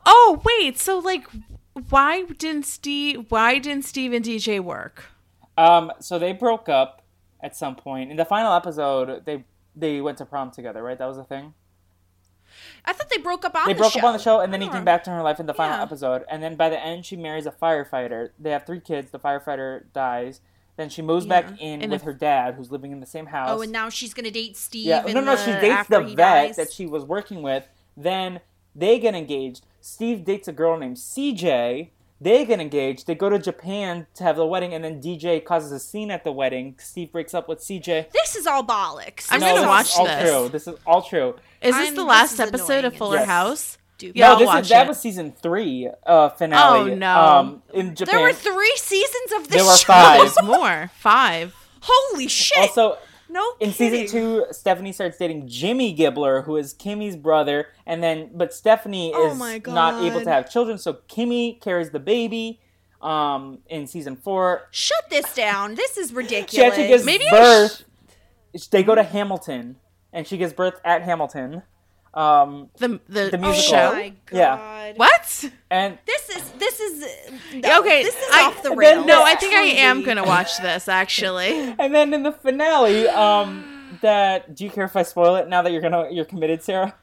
Oh wait, so like, why didn't Steve? Why didn't Steve and D J work? Um, so they broke up at some point. In the final episode, they they went to prom together, right? That was the thing. I thought they broke up on They the broke show. up on the show, and then he Oh. came back to her life in the final Yeah. episode. And then by the end, she marries a firefighter. They have three kids. The firefighter dies. Then she moves Yeah. back in In with a- her dad, who's living in the same house. Oh, and now she's gonna date Steve. yeah, in no, no, the, she dates after the he vet dies. that she was working with. Then they get engaged. Steve dates a girl named C J. They get engaged. They go to Japan to have the wedding, and then D J causes a scene at the wedding. Steve breaks up with C J. This is all bollocks. I'm This gonna is all watch this is all this. true. This is all true. Is this I'm- the this last is episode annoying. of Fuller Yes. House? Stupid. Yeah, no, I'll this watch is that it. was season three uh, finale. Oh, no. Um, in Japan. There were three seasons of this There were show. five. There's more. Five. Holy shit! Also, no in kidding. season two, Stephanie starts dating Jimmy Gibbler, who is Kimmy's brother, and then but Stephanie Oh is my not able God. to have children, so Kimmy carries the baby. Um, in season four, Shut this down. This is ridiculous. she actually gives Maybe I birth. They go to Hamilton, and she gives birth at Hamilton. Um, The the, The Oh musical. show. my god. Yeah. What? and This is this is no, Okay, This is I- off the then- rails. No, I think I truly. am gonna watch this actually. and then in the finale, um, that do you care if I spoil it now that you're gonna you're committed, Sarah?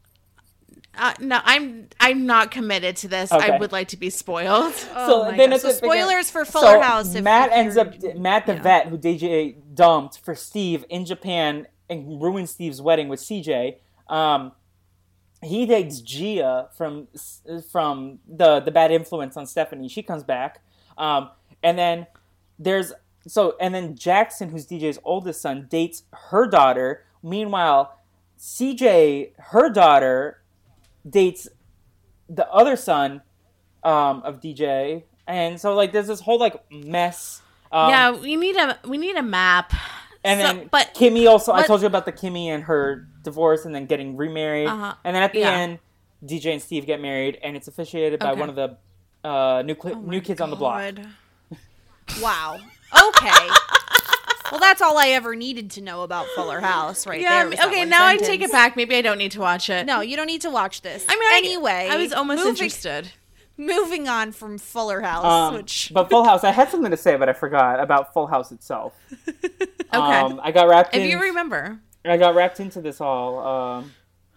Uh, no, I'm I'm not committed to this. Okay. I would like to be spoiled. Oh my then God. at So the beginning- spoilers for Fuller so House. If, Matt if ends you're- up Matt the yeah. vet who D J dumped for Steve in Japan and ruined Steve's wedding with C J. Um, he dates Gia from from the the bad influence on Stephanie. She comes back, um, and then there's so and then Jackson, who's D J's oldest son, dates her daughter. Meanwhile, C J, her daughter, dates the other son um, of D J, and so like there's this whole like mess. Um, yeah, we need a we need a map. and So- then but Kimmy also. I what- told you about the Kimmy and her divorce, and then getting remarried, Uh-huh. and then at the Yeah. end, D J and Steve get married, and it's officiated by Okay. one of the uh, new cli- Oh my new kids on the block. God. Wow. Okay. Well, that's all I ever needed to know about Fuller House, right yeah, there. was that okay, one now I sentence. take it back. Maybe I don't need to watch it. No, you don't need to watch this. I mean, I, anyway, I was almost moving, interested. Moving on from Fuller House, Um, which but Full House, I had something to say, but I forgot about Full House itself. Um, I got wrapped If in. you remember, I got wrapped into this all. Um,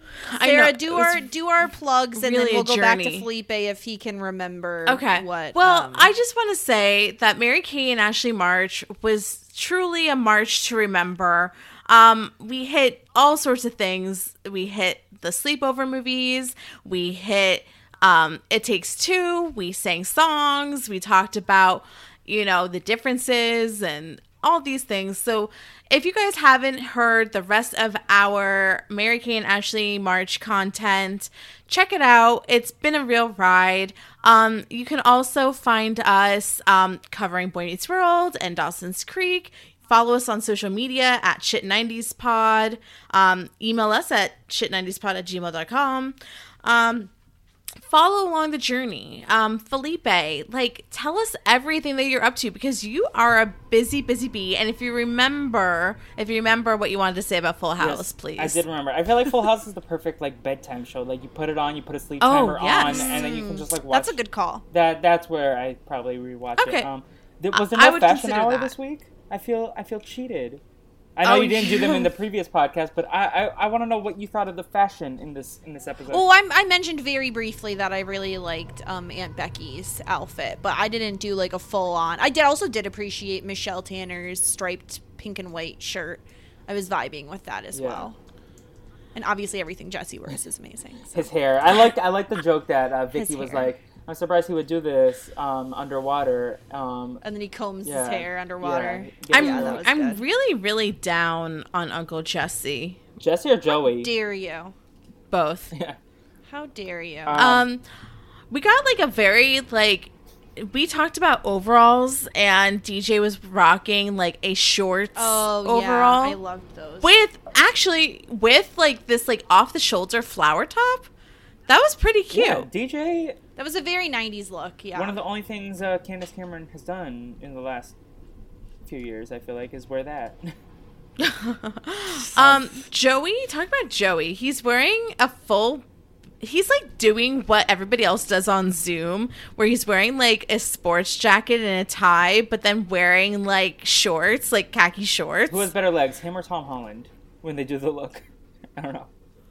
I Sarah, know, do it was our do our plugs, and really then a we'll go back to journey. Felipe if he can remember. Okay. What? Well, um, I just want to say that Mary Kay and Ashley March was truly a march to remember. Um, we hit all sorts of things. We hit the sleepover movies. We hit um, It Takes Two. We sang songs. We talked about, you know, the differences and all these things. So if you guys haven't heard the rest of our Mary Kay and Ashley March content, check it out. It's been a real ride. Um, you can also find us um, covering Boy Meets World and Dawson's Creek. Follow us on social media at shit nineties pod. Um, email us at shit nineties pod at gmail dot com. Um, follow along the journey. Um, Felipe, like, tell us everything that you're up to, because you are a busy, busy bee. And if you remember, if you remember what you wanted to say about Full House, yes, please. I did remember. I feel like Full House is the perfect like bedtime show. Like you put it on, you put a sleep Oh, timer yes. on, and then you can just like watch. that's a good call. That that's where I probably rewatch Okay. it. Um, there, was there I no would fashion consider hour that. this week? I feel I feel cheated. I know Oh, you didn't do them in yeah. the previous podcast, but I I, I want to know what you thought of the fashion in this in this episode. Well, I'm, I mentioned very briefly that I really liked um, Aunt Becky's outfit, but I didn't do like a full on. I did also did appreciate Michelle Tanner's striped pink and white shirt. I was vibing with that as Yeah. well. And obviously, everything Jesse wears is amazing. So. His hair. I liked I liked the joke that uh, Vicky His was hair. like, I'm surprised he would do this um, underwater. Um, And then he combs yeah, his hair underwater. yeah, I'm, yeah, that was I'm good. really, really down on Uncle Jesse. Jesse or Joey? Dare you? Both. Yeah. How dare you? Um, Um, we got like a very like we talked about overalls, and D J was rocking like a shorts oh overall yeah, I loved those. with actually with like this like off the shoulder flower top. That was pretty cute. Yeah, D J. That was a very nineties look. Yeah. One of the only things uh, Candace Cameron has done in the last few years, I feel like, is wear that. um, Joey, talk about Joey. He's wearing a full he's like doing what everybody else does on Zoom, where he's wearing like a sports jacket and a tie, but then wearing like shorts, like khaki shorts. Who has better legs, him or Tom Holland, when they do the look? I don't know.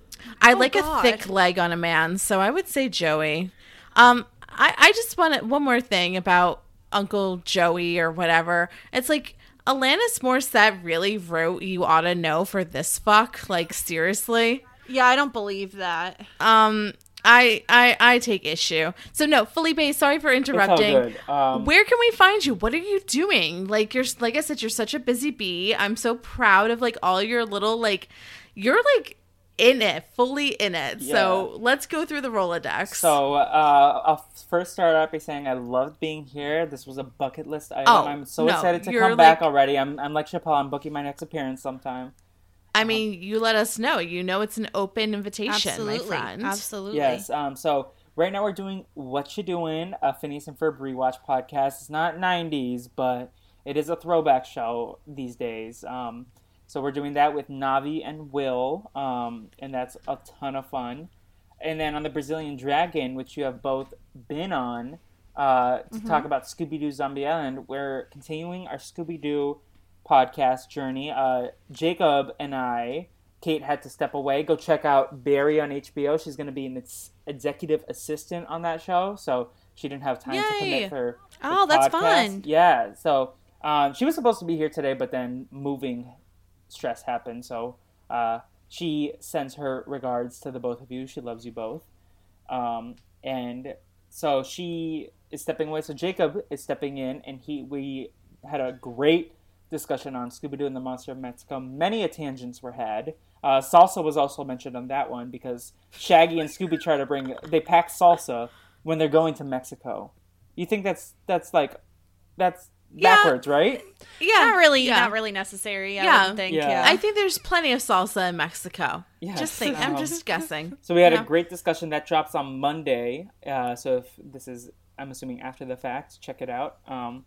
I Oh, like God. a thick leg on a man, so I would say Joey. Um, I, I just want one more thing about Uncle Joey or whatever. It's like, Alanis Morissette really wrote You Oughta Know for this fuck? Like, seriously? Yeah, I don't believe that. Um, I, I I take issue. So no, Felipe, sorry for interrupting. It's all good. Um, Where can we find you? What are you doing? Like you're like I said, you're such a busy bee. I'm so proud of like all your little like you're like in it, fully in it. Yeah. So let's go through the Rolodex. So uh, I'll first start out by saying I loved being here. This was a bucket list item. Oh, I'm so no, excited to you're come back like- already. I'm I'm like Chappelle. I'm booking my next appearance sometime. I mean, you let us know. You know it's an open invitation, Absolutely. my friend. Absolutely. Yes. Um. So right now we're doing What You Doing, a Phineas and Ferb rewatch podcast. It's not nineties, but it is a throwback show these days. Um. So we're doing that with Navi and Will. Um. And that's a ton of fun. And then on the Brazilian Dragon, which you have both been on, uh, to talk about Scooby-Doo Zombie Island, we're continuing our Scooby-Doo podcast journey. Uh, Jacob and I, Kate had to step away. Go check out Barry on H B O. She's going to be an ex- executive assistant on that show, so she didn't have time to Yay. commit for the Oh, that's podcast. fun. Yeah, so um, she was supposed to be here today, but then moving stress happened, so uh, she sends her regards to the both of you. She loves you both. Um, and so she is stepping away. So Jacob is stepping in, and he we had a great discussion on Scooby-Doo and the Monster of Mexico. Many a tangents were had. Uh, salsa was also mentioned on that one because Shaggy and Scooby try to bring they pack salsa when they're going to Mexico. You think that's that's like that's Yeah. backwards, right? Yeah, Not really, yeah. not really necessary. I Yeah. wouldn't think. Yeah. Yeah. I think there's plenty of salsa in Mexico. Yes. Just think. I'm Um, just guessing. So we had Yeah. a great discussion that drops on Monday. Uh, so if this is, I'm assuming after the fact, check it out. Um,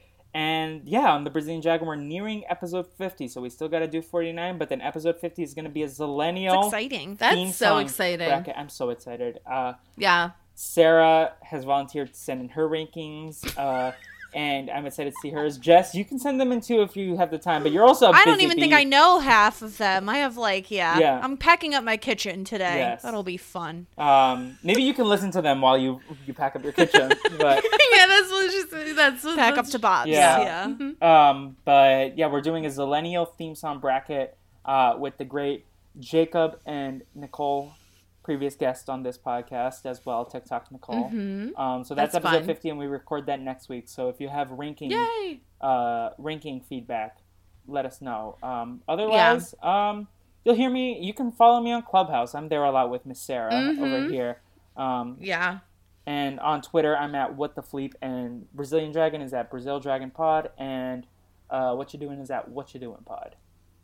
and yeah, on the Brazilian Dragon, we're nearing episode fifty. So we still got to do forty-nine, but then episode fifty is going to be a Zillennial It's exciting. That's theme so song exciting. bracket. I'm so excited. Uh, Yeah. Sarah has volunteered to send in her rankings. Uh, and I'm excited to see hers. Jess, you can send them in too if you have the time, but you're also a I don't busy even bee. think I know half of them. I have like, yeah, Yeah. I'm packing up my kitchen today. Yes. That'll be fun. Um, maybe you can listen to them while you you pack up your kitchen, but. yeah, that's what she said. That's what Pack up that's- to Bob's. Yeah. Yeah. Um, but yeah, we're doing a Zillennial theme song bracket uh, with the great Jacob and Nicole, previous guest on this podcast as well, TikTok Nicole. Um, so that's, That's episode fun. fifty, and we record that next week. So if you have ranking Yay. uh, ranking feedback, let us know. Um, otherwise, um, you'll hear me. You can follow me on Clubhouse. I'm there a lot with Miss Sarah over here. Um, Yeah. and on Twitter, I'm at What the Fleep, and Brazilian Dragon is at Brazil Dragon Pod, and uh, What You Doing is at What You Doing Pod.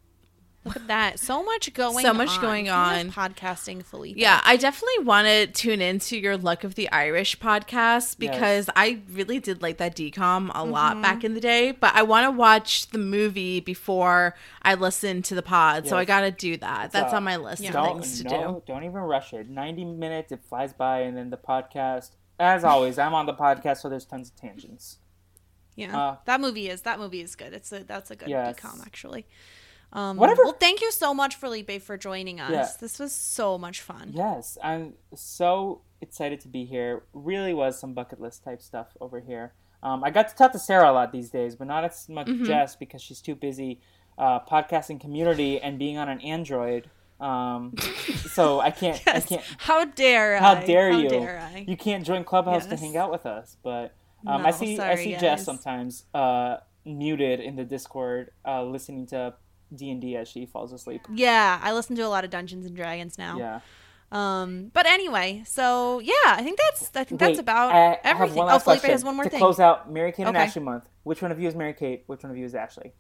Look at that. So much going So on. much going We love on. Podcasting, Felipe. Yeah, I definitely want to tune into your Luck of the Irish podcast because Yes. I really did like that D COM a lot back in the day, but I want to watch the movie before I listen to the pod, so Yes. I got to do that. That's So, on my list of Don't, things to no, do. don't even rush it. ninety minutes, it flies by, and then the podcast. As always, I'm on the podcast, so there's tons of tangents. Yeah. Uh, that movie is that movie is good. It's a that's a good Yes. decom actually. Um, Whatever- Well, thank you so much, Felipe, for joining us. Yeah. This was so much fun. Yes, I'm so excited to be here. Really was some bucket list type stuff over here. Um, I got to talk to Sarah a lot these days, but not as much Mm-hmm. Jess because she's too busy uh, podcasting Community and being on an Android. Um, so I can't. I can't. How dare How I? dare you? dare I? You can't join Clubhouse to Yes. hang out with us. But um, No, I see. I sorry, see guys. Jess sometimes uh, muted in the Discord, uh, listening to D and D as she falls asleep. Yeah, I listen to a lot of Dungeons and Dragons now. Yeah. Um, but anyway, so yeah, I think that's I think that's Wait, about I- I have everything. one Oh, last Felipe question. has one more to thing. close out Mary Kate and Okay. Ashley month. Which one of you is Mary Kate? Which one of you is Ashley?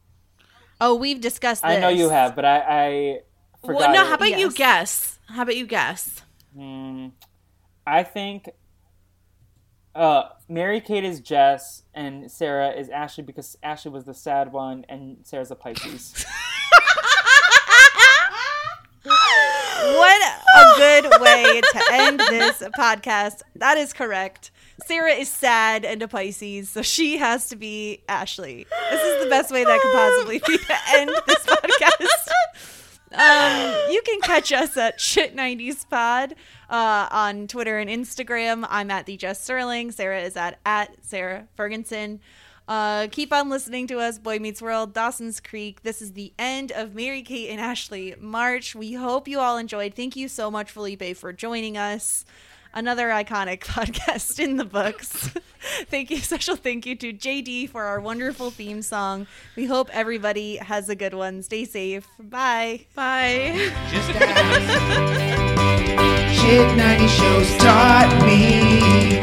Oh, we've discussed this. I know you have, but I, I forgot. Well, no, it. how about you Yes. guess? How about you guess? Hmm, I think uh, Mary Kate is Jess and Sarah is Ashley because Ashley was the sad one and Sarah's a Pisces. What a good way to end this podcast. That is correct. Sarah is sad and a Pisces, so she has to be Ashley. This is the best way that could possibly be to end this podcast. Um, you can catch us at Shit nineties Pod uh, on Twitter and Instagram. I'm at the Jess Sterling. Sarah is at at Sarah Ferguson. Uh, keep on listening to us. Boy Meets World, Dawson's Creek. This is the end of Mary Kate and Ashley March. We hope you all enjoyed. Thank you so much, Felipe, for joining us. Another iconic podcast in the books. Thank you. Special thank you to J D for our wonderful theme song. We hope everybody has a good one. Stay safe. Bye. Bye. Just ask. Shit ninety shows taught me.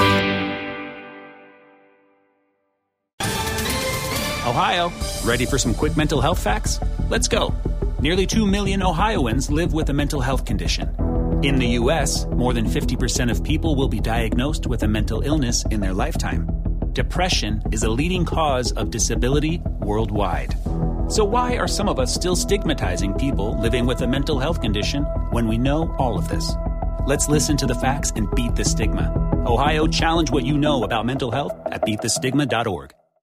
Ohio, ready for some quick mental health facts? Let's go. Nearly two million Ohioans live with a mental health condition. In the U S, more than fifty percent of people will be diagnosed with a mental illness in their lifetime. Depression is a leading cause of disability worldwide. So why are some of us still stigmatizing people living with a mental health condition when we know all of this? Let's listen to the facts and beat the stigma. Ohio, challenge what you know about mental health at beat the stigma dot org.